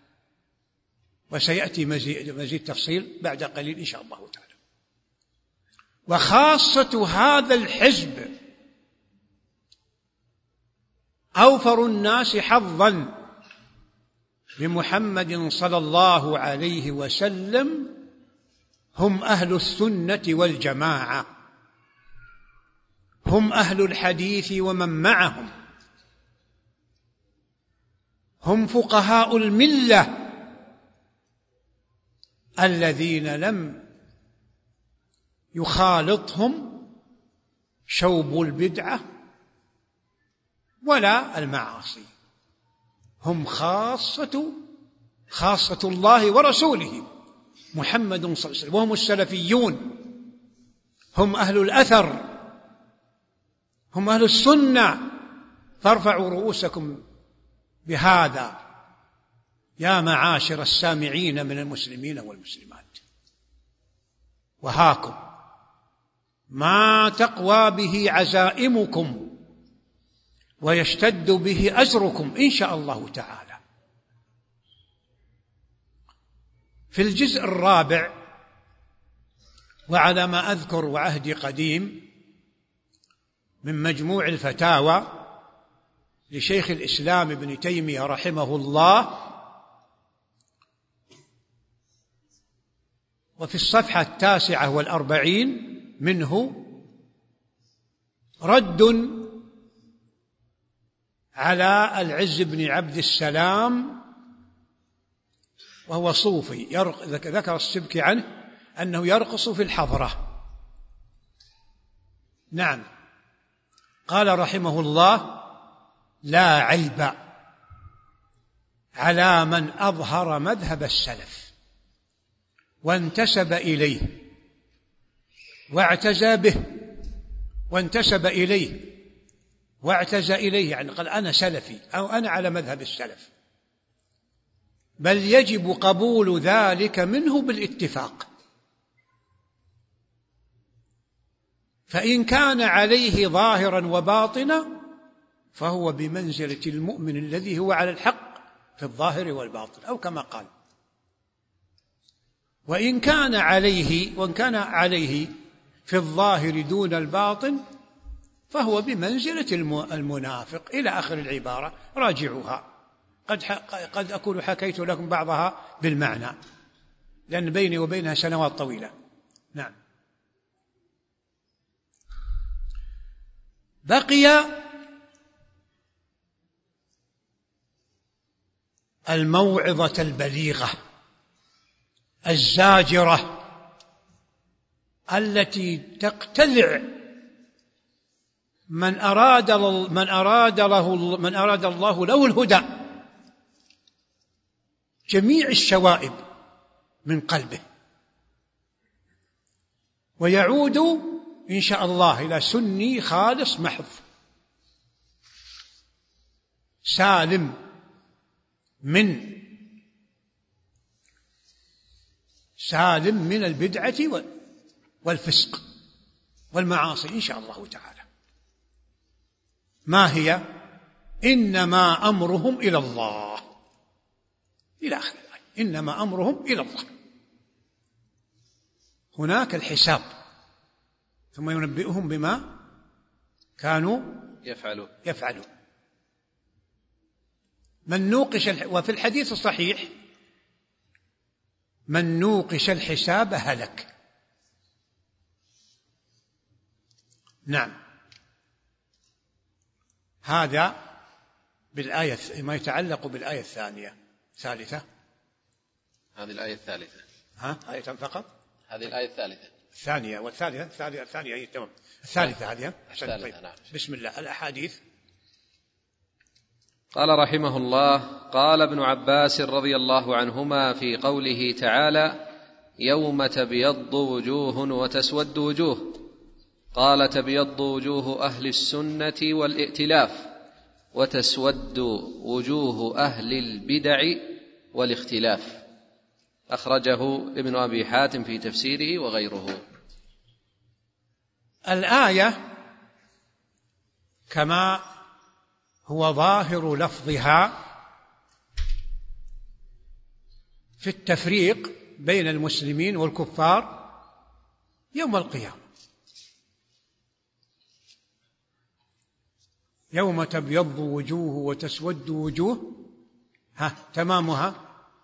وسيأتي مزيد, مزيد تفصيل بعد قليل إن شاء الله تعالى. وخاصة هذا الحزب أوفر الناس حظا بمحمد صلى الله عليه وسلم هم أهل السنة والجماعة، هم أهل الحديث ومن معهم، هم فقهاء الملة الذين لم يخالطهم شوب البدعة ولا المعاصي، هم خاصة خاصة الله ورسوله محمد صلى الله عليه وسلم، وهم السلفيون، هم أهل الأثر، هم أهل السنة. فارفعوا رؤوسكم بهذا يا معاشر السامعين من المسلمين والمسلمات، وهاكم ما تقوى به عزائمكم ويشتد به أجركم إن شاء الله تعالى. في الجزء الرابع، وعلى ما أذكر وعهدي قديم، من مجموع الفتاوى لشيخ الإسلام ابن تيمية رحمه الله، وفي الصفحة التاسعة والأربعين منه رد على العز بن عبد السلام وهو صوفي، ذكر السبكي عنه أنه يرقص في الحضرة. نعم. قال رحمه الله: لا عيب على من أظهر مذهب السلف وانتسب إليه واعتزى به وانتسب إليه واعتزى إليه، يعني قال أنا سلفي أو أنا على مذهب السلف، بل يجب قبول ذلك منه بالاتفاق، فإن كان عليه ظاهرا وباطنا فهو بمنزلة المؤمن الذي هو على الحق في الظاهر والباطن، أو كما قال. وإن كان عليه وإن كان عليه في الظاهر دون الباطن فهو بمنزلة المنافق، إلى آخر العبارة، راجعوها، قد قد أكون حكيت لكم بعضها بالمعنى لأن بيني وبينها سنوات طويلة. نعم. بقي الموعظة البليغة الزاجرة التي تقتلع من أراد من أراد له من أراد الله له الهدى جميع الشوائب من قلبه، ويعود إن شاء الله إلى سني خالص محض سالم من سالم من البدعة والفسق والمعاصي إن شاء الله تعالى. ما هي؟ إنما أمرهم إلى الله، إلى آخر الآية، إنما أمرهم إلى الله. هناك الحساب ثم ينبئهم بما كانوا يفعلون يفعلون من نوقش الح... وفي الحديث الصحيح: من نوقش الحساب هلك. نعم. هذا بالآية ما يتعلق بالآية الثانية الثالثة. هذه الآية الثالثة. ها آية فقط؟ هذه الآية الثالثة. الثانية والثالثة الثانية الثانية هي تمام. الثالثة هذه. طيب. نعم. بسم الله. الأحاديث. قال رحمه الله: قال ابن عباس رضي الله عنهما في قوله تعالى: يوم تبيض وجوه وتسود وجوه، قال: تبيض وجوه أهل السنة والائتلاف، وتسود وجوه أهل البدع والاختلاف. أخرجه ابن أبي حاتم في تفسيره وغيره. الآية كما هو ظاهر لفظها في التفريق بين المسلمين والكفار يوم القيامة. يوم تبيض وجوه وتسود وجوه، ها تمامها: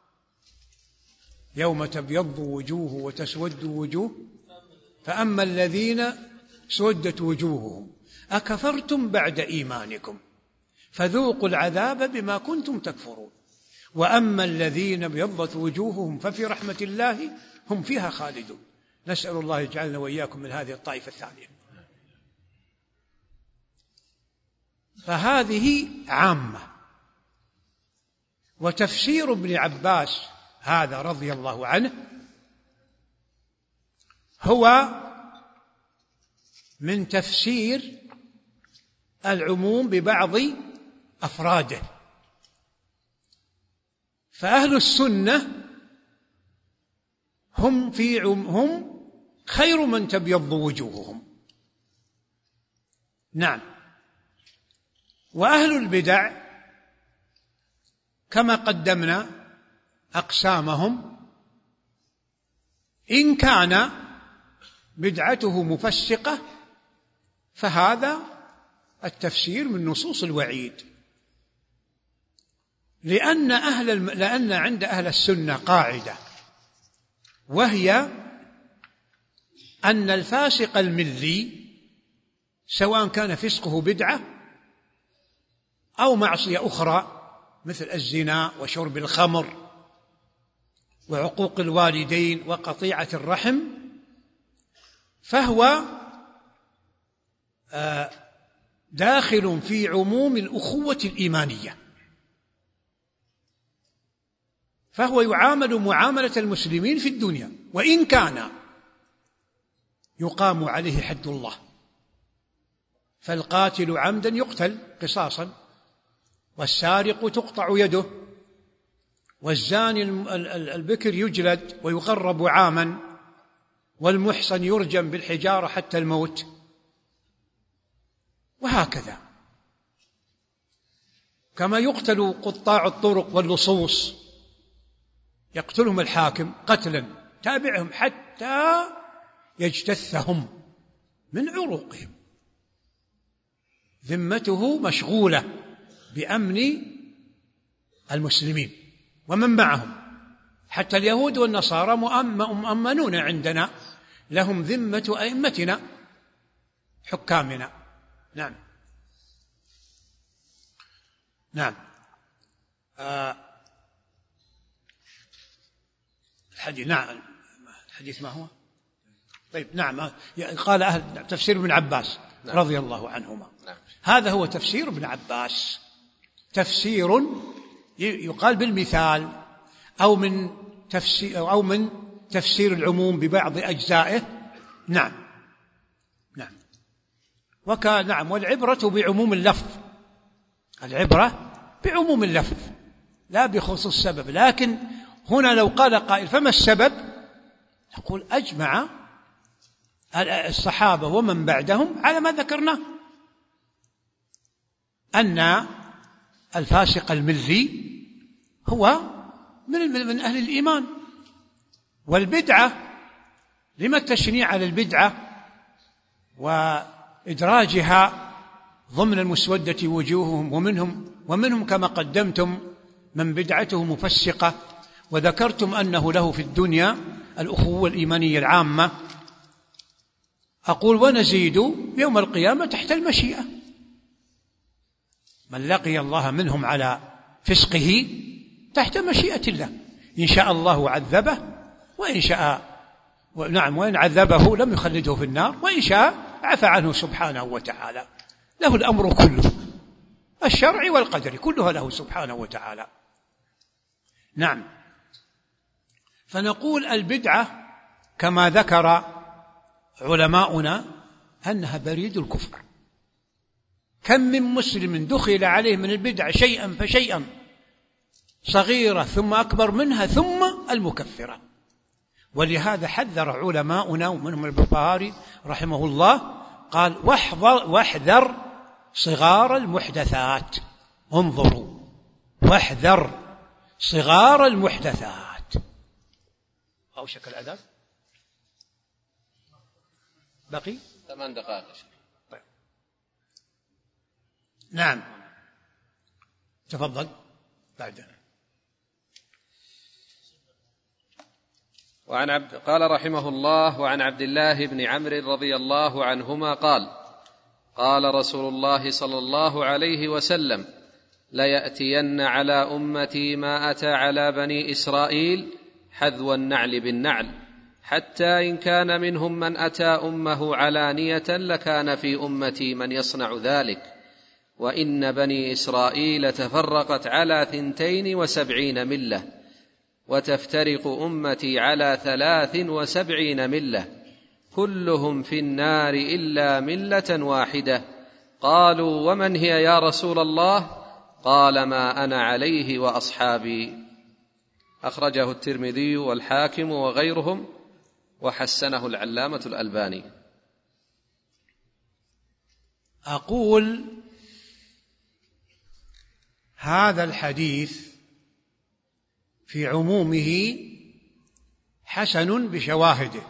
يوم تبيض وجوه وتسود وجوه، فأما الذين سودت وجوههم أكفرتم بعد إيمانكم فذوقوا العذاب بما كنتم تكفرون، وأما الذين ابيضت وجوههم ففي رحمة الله هم فيها خالدون. نسأل الله يجعلنا وإياكم من هذه الطائفة الثانية. فهذه عامة. وتفسير ابن عباس هذا رضي الله عنه هو من تفسير العموم ببعض أفراده. فأهل السنة هم في عم هم خير من تبيض وجوههم. نعم. وأهل البدع كما قدمنا أقسامهم: إن كان بدعته مفسقة فهذا التفسير من نصوص الوعيد، لأن أهل الم... لأن عند أهل السنة قاعدة، وهي أن الفاسق الملي سواء كان فسقه بدعة أو معصية أخرى مثل الزنا وشرب الخمر وعقوق الوالدين وقطيعة الرحم، فهو داخل في عموم الأخوة الإيمانية، فهو يعامل معاملة المسلمين في الدنيا، وإن كان يقام عليه حد الله، فالقاتل عمدا يقتل قصاصا، والسارق تقطع يده، والزاني البكر يجلد ويغرب عاما، والمحصن يرجم بالحجارة حتى الموت، وهكذا. كما يقتل قطاع الطرق واللصوص، يقتلهم الحاكم قتلا تابعهم حتى يجتثهم من عروقهم، ذمته مشغولة بأمن المسلمين ومن معهم، حتى اليهود والنصارى مؤمنون عندنا، لهم ذمة أئمتنا حكامنا. نعم نعم آه الحديث نعم الحديث ما هو؟ طيب نعم، قال أهل تفسير ابن عباس نعم. رضي الله عنهما نعم. هذا هو تفسير ابن عباس، تفسير يقال بالمثال أو من تفسير أو من تفسير العموم ببعض أجزائه. نعم نعم وكان نعم والعبرة بعموم اللفظ، العبرة بعموم اللفظ لا بخصوص السبب. لكن هنا لو قال قائل فما السبب؟ نقول أجمع الصحابة ومن بعدهم على ما ذكرناه، أن الفاسق الملي هو من من أهل الإيمان. والبدعة، لما التشنيع على البدعة وإدراجها ضمن المسودة وجوههم، ومنهم ومنهم كما قدمتم من بدعته مفسقة، وذكرتم أنه له في الدنيا الأخوة الإيمانية العامة. أقول ونزيد يوم القيامة تحت المشيئة، من لقي الله منهم على فسقه تحت مشيئة الله، إن شاء الله عذبه، وإن شاء نعم وإن عذبه لم يخلده في النار، وإن شاء عفى عنه سبحانه وتعالى. له الأمر كله، الشرعي والقدري كلها له سبحانه وتعالى. نعم فنقول البدعة كما ذكر علماؤنا أنها بريد الكفر. كم من مسلم دخل عليه من البدع شيئا فشيئا، صغيرة ثم أكبر منها ثم المكفرة. ولهذا حذر علماؤنا ومنهم البخاري رحمه الله، قال واحذر, واحذر صغار المحدثات. انظروا، واحذر صغار المحدثات. أوشك الأذان، بقي ثمان دقائق. طيب. نعم تفضل بعد. وعن عبد قال رحمه الله: وعن عبد الله بن عمرو رضي الله عنهما قال: قال رسول الله صلى الله عليه وسلم: ليأتين على أمتي ما أتى على بني إسرائيل حذو النعل بالنعل، حتى إن كان منهم من أتى أمه علانية لكان في أمتي من يصنع ذلك. وإن بني إسرائيل تفرقت على ثنتين وسبعين ملة، وتفترق أمتي على ثلاث وسبعين ملة، كلهم في النار إلا ملة واحدة. قالوا: ومن هي يا رسول الله؟ قال: ما أنا عليه وأصحابي. أخرجه الترمذي والحاكم وغيرهم، وحسنه العلامة الألباني. أقول هذا الحديث في عمومه حسن بشواهده.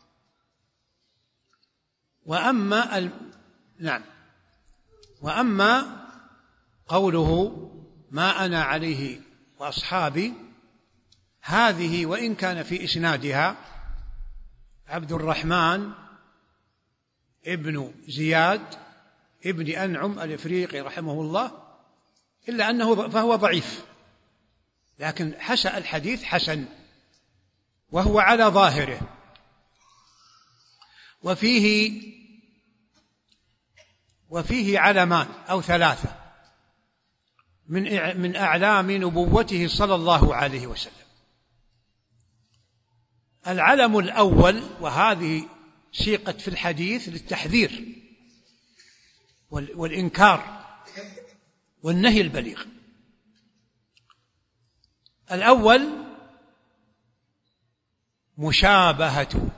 وأما ال... نعم وأما قوله ما أنا عليه وأصحابي، هذه وإن كان في إسنادها عبد الرحمن ابن زياد ابن أنعم الإفريقي رحمه الله، إلا أنه فهو ضعيف، لكن حسن الحديث حسن وهو على ظاهره. وفيه وفيه علمان أو ثلاثة من من أعلام نبوته صلى الله عليه وسلم. العلم الأول، وهذه سيقت في الحديث للتحذير والإنكار والنهي البليغ. الأول مشابهة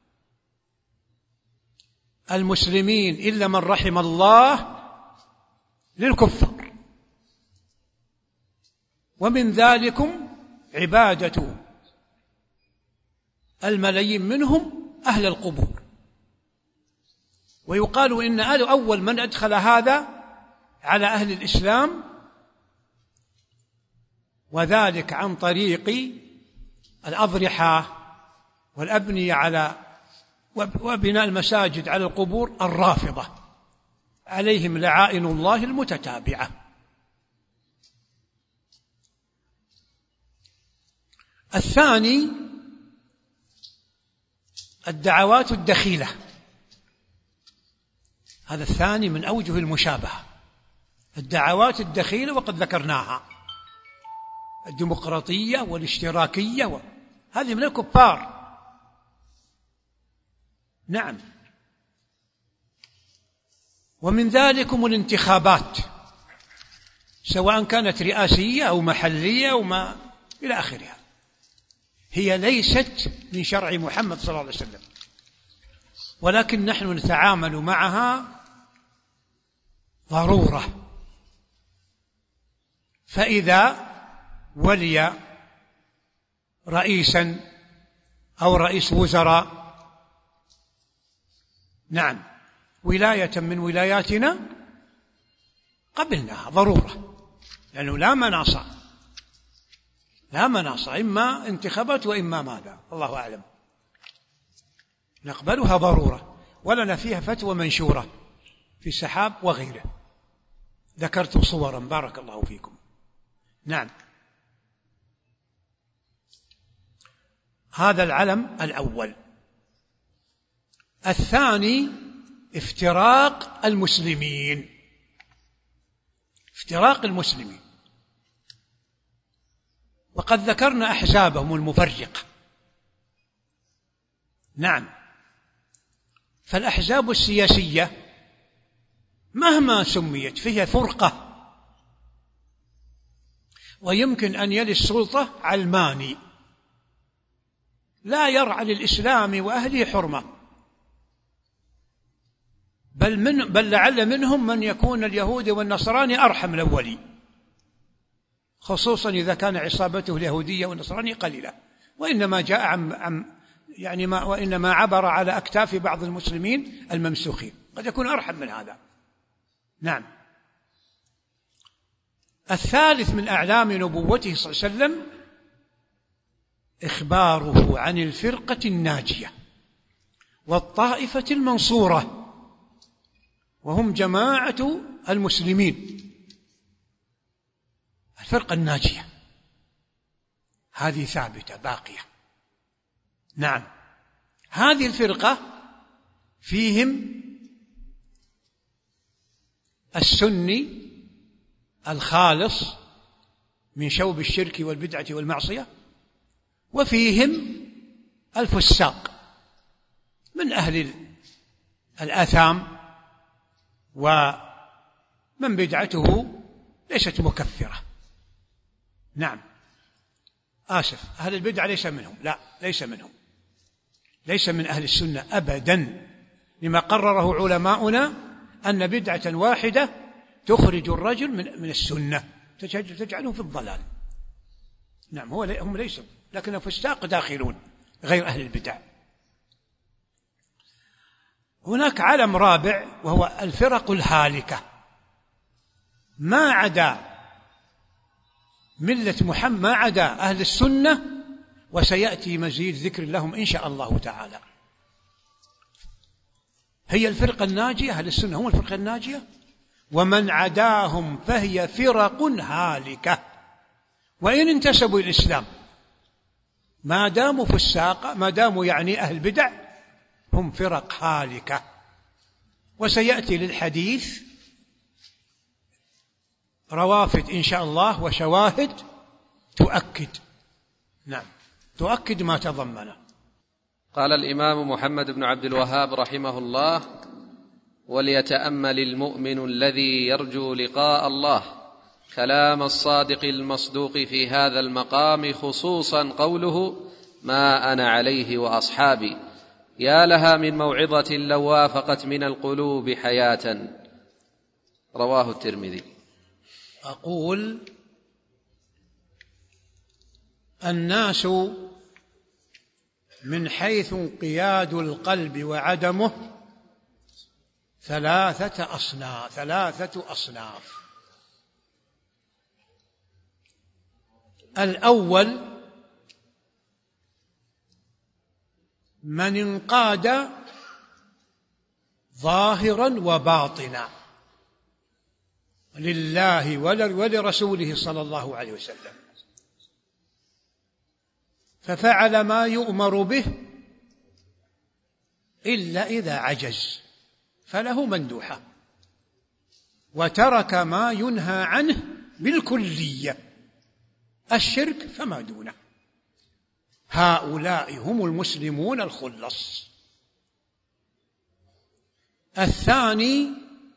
المسلمين إلا من رحم الله للكفار، ومن ذلكم عبادة الملايين منهم أهل القبور. ويقال إن أول من أدخل هذا على أهل الإسلام، وذلك عن طريق الأضرحة والأبنية على وبناء المساجد على القبور الرافضة، عليهم لعائن الله المتتابعة. الثاني الدعوات الدخيلة، هذا الثاني من أوجه المشابهة، الدعوات الدخيلة وقد ذكرناها، الديمقراطية والاشتراكية و... هذه من الكفار. نعم. ومن ذلكم الانتخابات، سواء كانت رئاسية أو محلية أو ما إلى آخرها، هي ليست من شرع محمد صلى الله عليه وسلم، ولكن نحن نتعامل معها ضرورة. فإذا ولي رئيسا أو رئيس وزراء، نعم، ولاية من ولاياتنا، قبلناها ضرورة، لأنه لا مناص لا مناص إما انتخابات وإما ماذا، الله أعلم، نقبلها ضرورة، ولنا فيها فتوى منشورة في السحاب وغيره، ذكرت صورا بارك الله فيكم. نعم. هذا العلم الأول. الثاني افتراق المسلمين، افتراق المسلمين، وقد ذكرنا أحزابهم المفرقة. نعم. فالأحزاب السياسية مهما سميت فيها فرقة، ويمكن أن يلي السلطة علماني لا يرعى للإسلام وأهله حرمة، بل, من بل لعل منهم من يكون اليهودي والنصراني أرحم الأولي، خصوصا إذا كان عصابته اليهودية والنصرانية قليلة، وإنما جاء عن, عن يعني ما وإنما عبر على أكتاف بعض المسلمين الممسوخين، قد يكون أرحم من هذا. نعم. الثالث من أعلام نبوته صلى الله عليه وسلم إخباره عن الفرقة الناجية والطائفة المنصورة، وهم جماعة المسلمين، الفرقة الناجية هذه ثابتة باقية. نعم. هذه الفرقة فيهم السني الخالص من شوب الشرك والبدعة والمعصية، وفيهم الفساق من أهل الآثام ومن بدعته ليست مكفرة. نعم. آسف، أهل البدعة ليس منهم، لا ليس منهم، ليس من أهل السنة أبدا، لما قرره علماؤنا أن بدعة واحدة تخرج الرجل من من السنة، تجعله في الضلال. نعم. هو هم ليسوا، لكن الفساق داخلون غير أهل البدع. هناك علم رابع وهو الفرق الهالكة، ما عدا ملة محمد، ما عدا أهل السنة، وسيأتي مزيد ذكر لهم إن شاء الله تعالى. هي الفرقة الناجية، أهل السنة هم الفرقة الناجية، ومن عداهم فهي فرق هالكة. وإن انتسبوا الإسلام ما داموا فساق، ما داموا يعني أهل بدع، هم فرق هالكة. وسيأتي للحديث روافد إن شاء الله وشواهد تؤكد، نعم، تؤكد ما تضمنه. قال الإمام محمد بن عبد الوهاب رحمه الله: وليتأمل المؤمن الذي يرجو لقاء الله كلام الصادق المصدوق في هذا المقام، خصوصا قوله: ما أنا عليه وأصحابي، يا لها من موعظة لو وافقت من القلوب حياة. رواه الترمذي. أقول: الناس من حيث انقياد القلب وعدمه ثلاثة أصناف ثلاثة أصناف الأول من انقاد ظاهرا وباطنا لله ولرسوله صلى الله عليه وسلم، ففعل ما يؤمر به إلا إذا عجز فله مندوحة، وترك ما ينهى عنه بالكلية، الشرك فما دونه. هؤلاء هم المسلمون الخلص. الثاني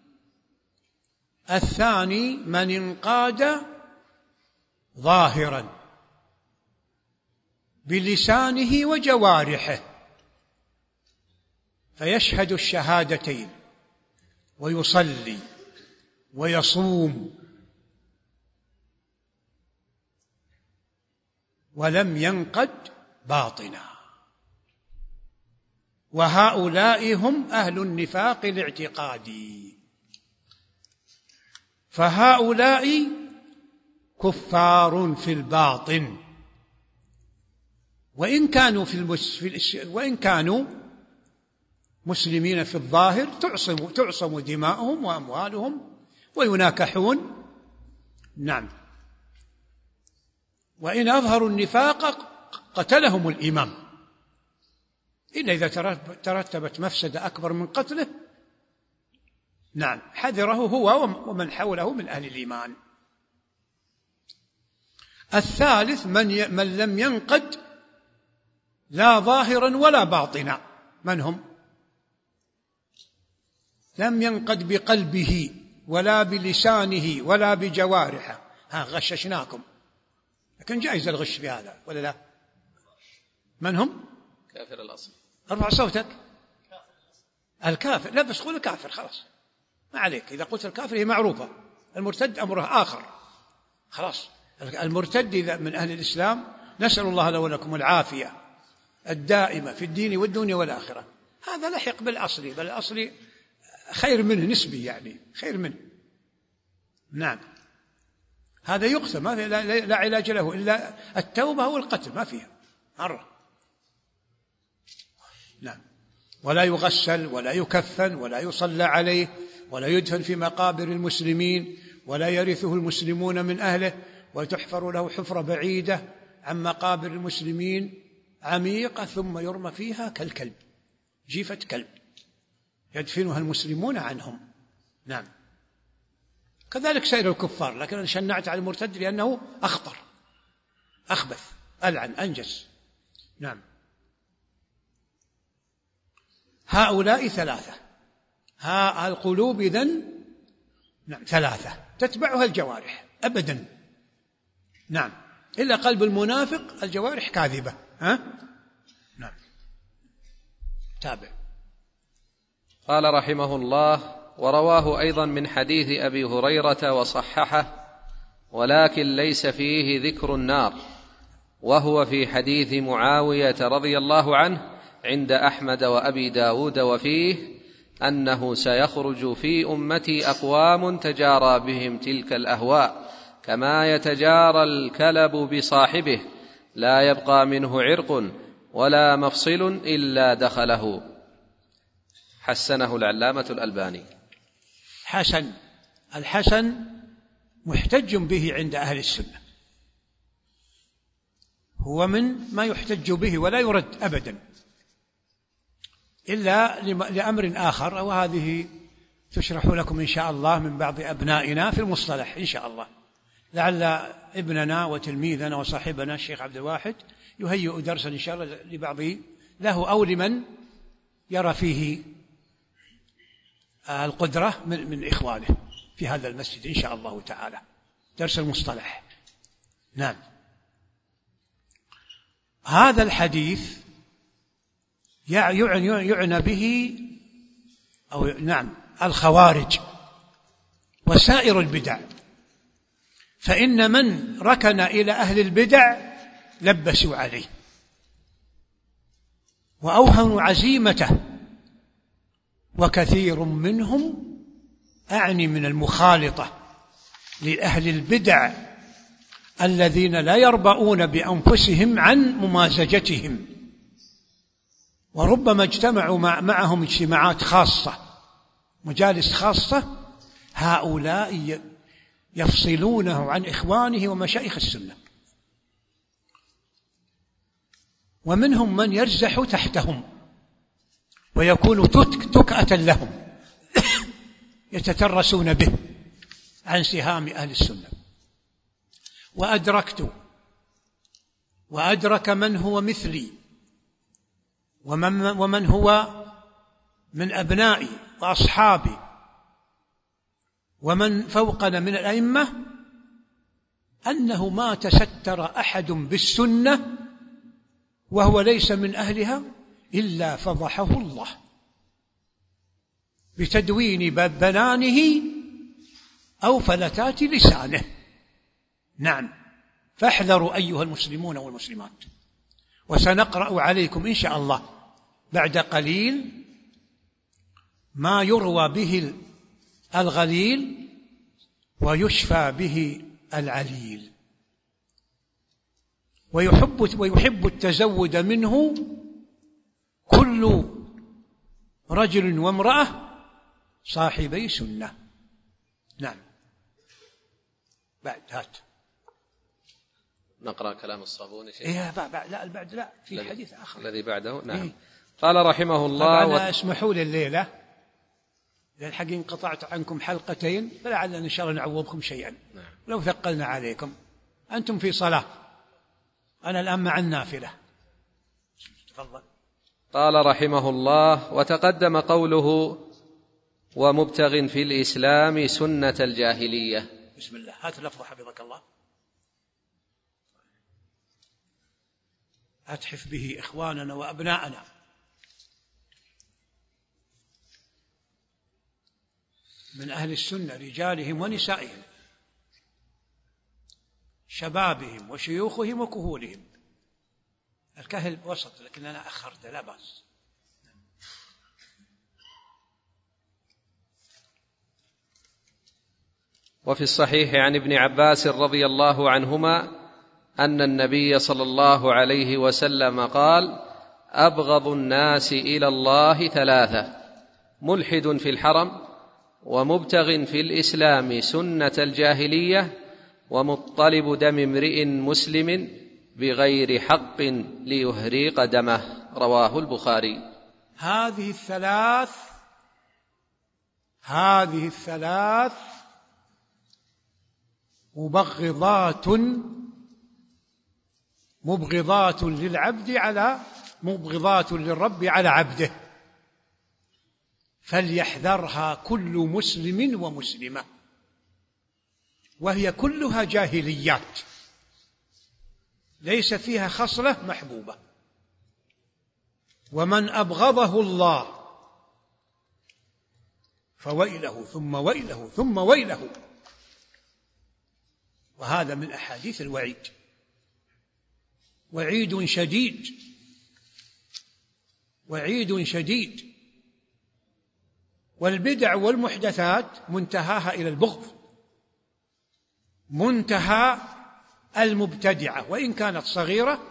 الثاني من انقاد ظاهرا بلسانه وجوارحه، فيشهد الشهادتين ويصلي ويصوم ولم ينقد باطنا، وهؤلاء هم أهل النفاق الاعتقادي. فهؤلاء كفار في الباطن، وإن كانوا في المس... وإن كانوا مسلمين في الظاهر تعصم تعصم دماؤهم وأموالهم ويناكحون، نعم، وإن أظهروا النفاق قتلهم الإمام إلا إذا ترتبت مفسدة أكبر من قتله، نعم، حذره هو ومن حوله من أهل الإيمان. الثالث من, من لم ينقد لا ظاهرا ولا باطنا. من هم؟ لم ينقد بقلبه ولا بلسانه ولا بجوارحه. ها، غششناكم، لكن جائز الغش في هذا ولا لا؟ من هم؟ كافر الأصل. ارفع صوتك. الكافر، لا بس قول الكافر خلاص، ما عليك، إذا قلت الكافر هي معروفة. المرتد أمره آخر، خلاص. المرتد إذا من أهل الإسلام نسأل الله له ولكم العافية الدائمة في الدين والدنيا والآخرة، هذا لحق بالأصل، بل الأصل خير منه نسبي، يعني خير منه، نعم، هذا يقتل، ما في لا, لا علاج له إلا التوبة والقتل، ما فيها مرة، نعم، ولا يغسل ولا يكفن ولا يصلى عليه ولا يدفن في مقابر المسلمين ولا يرثه المسلمون من أهله، وتحفر له حفرة بعيدة عن مقابر المسلمين عميقة ثم يرمى فيها كالكلب، جيفة كلب يدفنها المسلمون عنهم، نعم. كذلك سائر الكفار، لكن أنا شنعت على المرتد لأنه أخطر أخبث ألعن أنجس، نعم. هؤلاء ثلاثة، ها القلوب إذن نعم ثلاثة تتبعها الجوارح أبدا، نعم، إلا قلب المنافق الجوارح كاذبة، ها؟ نعم. تابع. قال رحمه الله: ورواه أيضا من حديث أبي هريرة وصححه، ولكن ليس فيه ذكر النار، وهو في حديث معاوية رضي الله عنه عند أحمد وأبي داود، وفيه أنه سيخرج في أمتي أقوام تجارى بهم تلك الأهواء كما يتجارى الكلب بصاحبه، لا يبقى منه عرق ولا مفصل إلا دخله. حسنه العلامة الألباني. حسن الحسن محتج به عند أهل السنة، هو من ما يحتج به ولا يرد أبدا إلا لأمر آخر، وهذه تشرح لكم إن شاء الله من بعض أبنائنا في المصطلح إن شاء الله، لعل ابننا وتلميذنا وصاحبنا الشيخ عبد الواحد يهيئ درسا إن شاء الله لبعض له أو لمن يرى فيه القدرة من, من إخوانه في هذا المسجد إن شاء الله تعالى، درس المصطلح. نعم. هذا الحديث يعني, يعني به أو نعم الخوارج وسائر البدع، فإن من ركن إلى أهل البدع لبسوا عليه وأوهنوا عزيمته، وكثير منهم أعني من المخالطة لأهل البدع الذين لا يربؤون بأنفسهم عن ممازجتهم، وربما اجتمعوا معهم اجتماعات خاصة، مجالس خاصة، هؤلاء يفصلونه عن إخوانه ومشايخ السنة، ومنهم من يرزح تحتهم ويكون تكأة لهم يتترسون به عن سهام أهل السنة. وأدركت وأدرك من هو مثلي ومن, ومن هو من أبنائي وأصحابي ومن فوقنا من الأئمة أنه ما تستر أحد بالسنة وهو ليس من أهلها إلا فضحه الله بتدوين بنانه أو فلتات لسانه. نعم، فاحذروا أيها المسلمون والمسلمات. وسنقرأ عليكم إن شاء الله بعد قليل ما يروى به الغليل ويشفى به العليل، ويحب, ويحب التزود منه كل رجل وامرأة صاحبي سنة. نعم. بعد هات نقرأ كلام الصابوني. إيه بعد لا بعد لا في حديث آخر الذي بعده. نعم. إيه؟ قال رحمه الله طبعا و... اسمحوا لي الليلة للحق انقطعت عنكم حلقتين، فلعلنا إن شاء الله نعوضكم شيئا. نعم. لو ثقلنا عليكم، أنتم في صلاة، أنا الآن مع النافلة. تفضل. قال رحمه الله: وتقدم قوله: ومبتغ في الإسلام سنة الجاهلية. بسم الله. هات لفظ حفظك الله أتحف به إخواننا وأبناءنا. من أهل السنة رجالهم ونسائهم، شبابهم وشيوخهم وكهولهم. الكهل وسط لكن أنا أخرت، لا بأس. وفي الصحيح عن ابن عباس رضي الله عنهما أن النبي صلى الله عليه وسلم قال: أبغض الناس إلى الله ثلاثة: ملحد في الحرم، ومبتغ في الإسلام سنة الجاهلية، ومطلب دم امرئ مسلم بغير حق ليهريق دمه. رواه البخاري. هذه الثلاث هذه الثلاث مبغضات مبغضات للعبد على مبغضات للرب على عبده، فليحذرها كل مسلم ومسلمة، وهي كلها جاهليات ليس فيها خصلة محبوبة. ومن أبغضه الله فويله ثم ويله ثم ويله. وهذا من أحاديث الوعيد، وعيد شديد وعيد شديد. والبدع والمحدثات منتهاها إلى البغض، منتهى المبتدعة وإن كانت صغيرة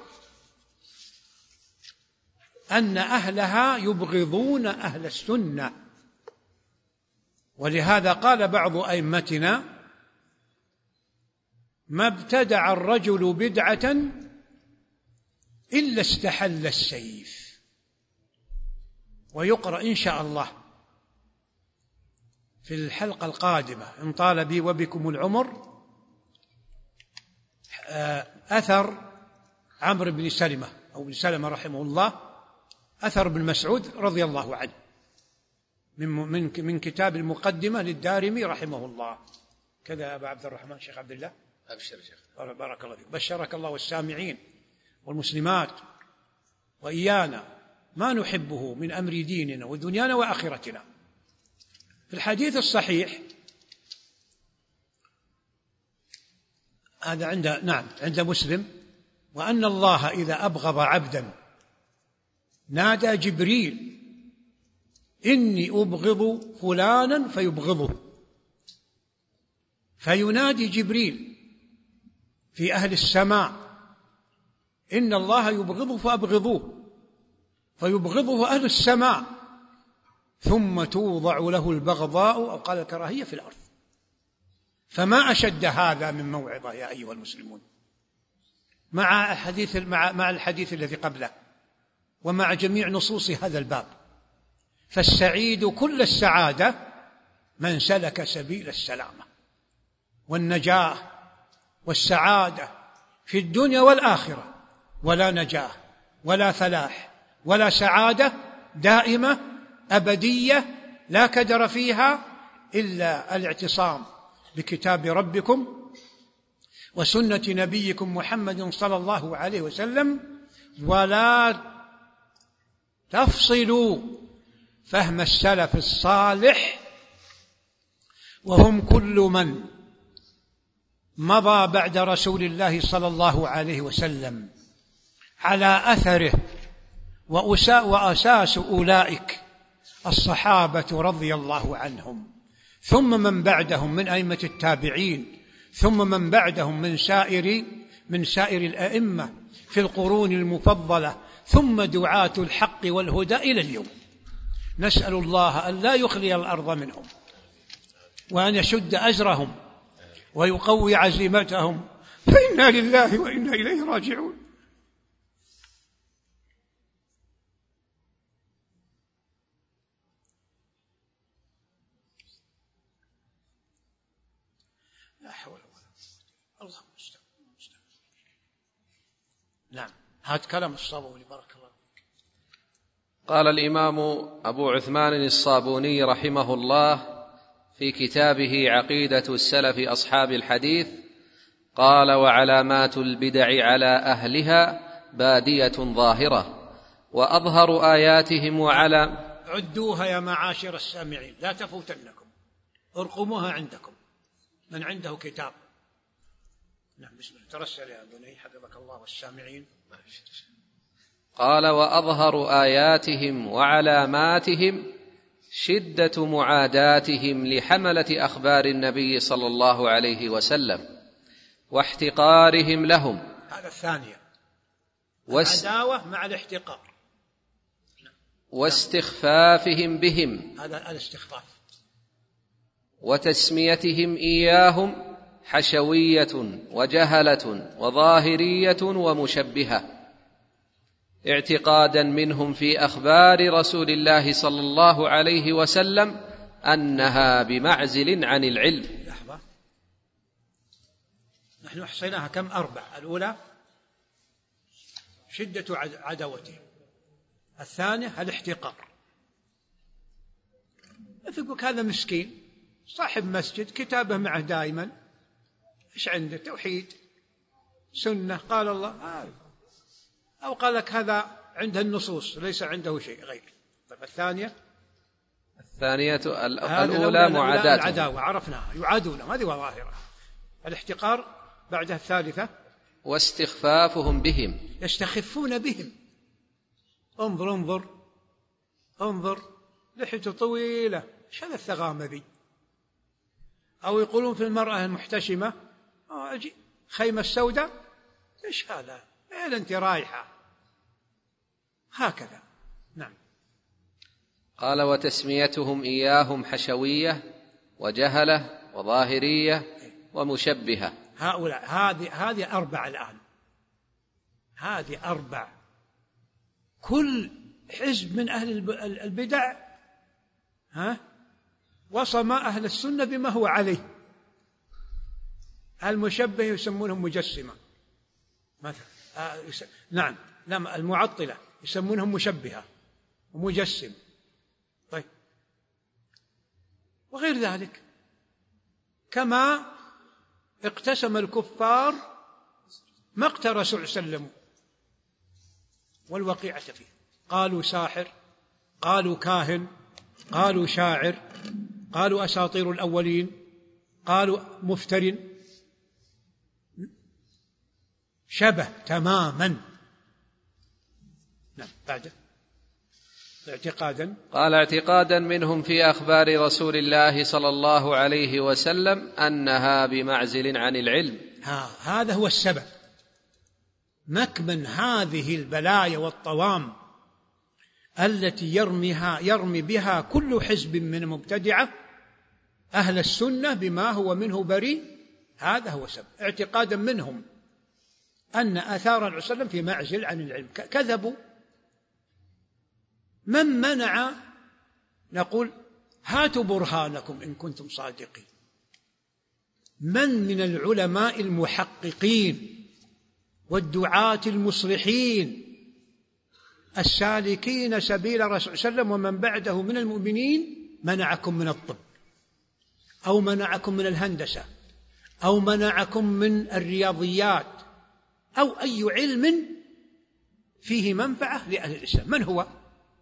أن أهلها يبغضون أهل السنة ولهذا قال بعض أئمتنا: ما ابتدع الرجل بدعة إلا استحل السيف. ويقرأ إن شاء الله في الحلقة القادمة إن طال بي وبكم العمر أثر عمرو بن سلمة أو بن سلمة رحمه الله، أثر بن مسعود رضي الله عنه من من من كتاب المقدمة للدارمي رحمه الله. كذا يا أبا عبد الرحمن شيخ عبد الله. أبشر شيخ. بارك الله فيك. بشرك الله والسامعين والمسلمات وإيانا ما نحبه من أمر ديننا ودنيانا وآخرتنا. في الحديث الصحيح هذا عند نعم عند مسلم: وأن الله إذا أبغض عبدا نادى جبريل: إني أبغض فلانا فيبغضه. فينادي جبريل في أهل السماء: إن الله يبغضه فأبغضوه. فيبغضه أهل السماء، ثم توضع له البغضاء أو قال الكراهية في الأرض. فما أشد هذا من موعظة يا أيها المسلمون، مع الحديث مع مع الحديث الذي قبله ومع جميع نصوص هذا الباب. فالسعيد كل السعادة من سلك سبيل السلامة والنجاة والسعادة في الدنيا والآخرة، ولا نجاة ولا فلاح ولا سعادة دائمة أبدية لا كدر فيها إلا الاعتصام بكتاب ربكم وسنة نبيكم محمد صلى الله عليه وسلم، ولا تفصلوا فهم السلف الصالح، وهم كل من مضى بعد رسول الله صلى الله عليه وسلم على أثره، وأساس أولئك الصحابة رضي الله عنهم، ثم من بعدهم من أئمة التابعين، ثم من بعدهم من سائر من سائر الأئمة في القرون المفضلة، ثم دعاة الحق والهدى إلى اليوم. نسأل الله أن لا يخلي الأرض منهم، وأن يشد أجرهم ويقوي عزيمتهم، فإنا لله وإنا إليه راجعون. لا حول ولا قوة. الله المستعان. نعم، هذا كلام الصابوني بارك الله. قال الإمام أبو عثمان الصابوني رحمه الله في كتابه عقيدة السلف أصحاب الحديث: قال: وعلامات البدع على أهلها بادية ظاهرة، وأظهر آياتهم وعلى عدوها يا معاشر السامعين، لا تفوتنكم، ارقموها عندكم من عنده كتاب. نعم بسم الله. ترسل يا بني حفظك الله والسامعين. قال: وأظهر آياتهم وعلاماتهم شدة معاداتهم لحملة أخبار النبي صلى الله عليه وسلم واحتقارهم لهم. هذا الثانية، واس... العداوة مع الاحتقار، واستخفافهم بهم، هذا الاستخفاف، وتسميتهم إياهم حشوية وجهلة وظاهرية ومشبهة، اعتقادا منهم في أخبار رسول الله صلى الله عليه وسلم أنها بمعزل عن العلم. لحظة، نحن حصيناها كم؟ أربع. الأولى شدة عداوته، الثانية الاحتقار. يقولك هذا مسكين صاحب مسجد كتابه معه دائما، إيش عنده؟ توحيد سنة قال الله آه. أو قال لك هذا عنده النصوص ليس عنده شيء غير. طيب الثانية الثانية الأولى معاداة العداوة عرفناها، يعادون، هذه ظاهرة. الاحتقار بعدها الثالثة واستخفافهم بهم، يستخفون بهم. انظر انظر انظر لحيته طويلة، ايش هذا الثغامة ذي؟ أو يقولون في المرأة المحتشمة آه أجي خيمة السوداء، ايش هذا؟ إيه أنت رايحة هكذا. نعم. قال: وتسميتهم إياهم حشوية وجهلة وظاهرية ومشبهة. هؤلاء هذه هذه أربع الآن، هذه أربع. كل حزب من أهل البدع ها وصم أهل السنة بما هو عليه. المشبه يسمونهم مجسمة مثلا، آه يس... نعم لا المعطلة يسمونهم مشبهة ومجسم، طيب وغير ذلك. كما اقتسم الكفار مقت الرسول صلى الله عليه وسلم والوقيعة فيه، قالوا ساحر، قالوا كاهن، قالوا شاعر، قالوا أساطير الأولين، قالوا مفتر، شبه تماما. نعم بعد اعتقادا، قال اعتقادا منهم في أخبار رسول الله صلى الله عليه وسلم أنها بمعزل عن العلم. ها هذا هو السبب، مكمن هذه البلايا والطوام التي يرميها يرمي بها كل حزب من المبتدعة أهل السنة بما هو منه بريء. هذا هو السبب، اعتقادا منهم أن آثار الرسول صلى الله عليه وسلم في معزل عن العلم. كذبوا. من منع؟ نقول هاتوا برهانكم إن كنتم صادقين. من من العلماء المحققين والدعاة المصلحين السالكين سبيل الرسول صلى الله عليه وسلم ومن بعده من المؤمنين منعكم من الطب، أو منعكم من الهندسة، أو منعكم من الرياضيات، أو أي علم فيه منفعة لأهل الإسلام؟ من هو؟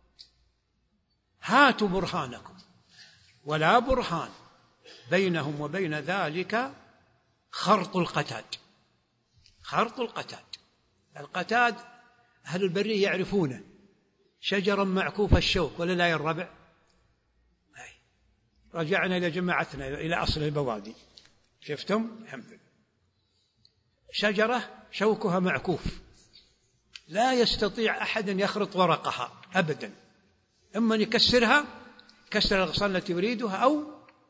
هاتوا برهانكم. ولا برهان بينهم وبين ذلك خرط القتاد. خرط القتاد، القتاد أهل البرية يعرفونه، شجرا معكوف الشوك ولا لا يا الربع؟ رجعنا إلى جماعتنا إلى أصل البوادي، شفتم؟ الحمد لله. شجرة شوكها معكوف، لا يستطيع أحد أن يخرط ورقها أبدا، إما أن يكسرها كسر الأغصان التي يريدها، أو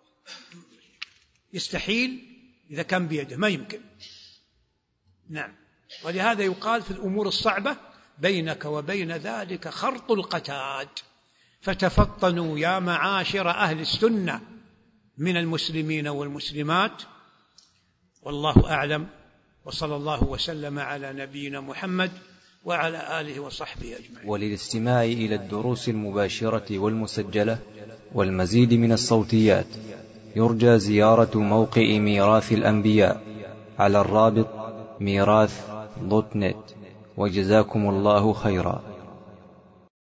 يستحيل إذا كان بيده، ما يمكن. نعم، ولهذا يقال في الأمور الصعبة بينك وبين ذلك خرط القتاد. فتفطنوا يا معاشر أهل السنة من المسلمين والمسلمات، والله أعلم، وصلى الله وسلم على نبينا محمد وعلى آله وصحبه أجمعين. وللاستماع إلى الدروس المباشرة والمسجلة والمزيد من الصوتيات يرجى زيارة موقع ميراث الأنبياء على الرابط ميراث دوت نت. وجزاكم الله خيرا.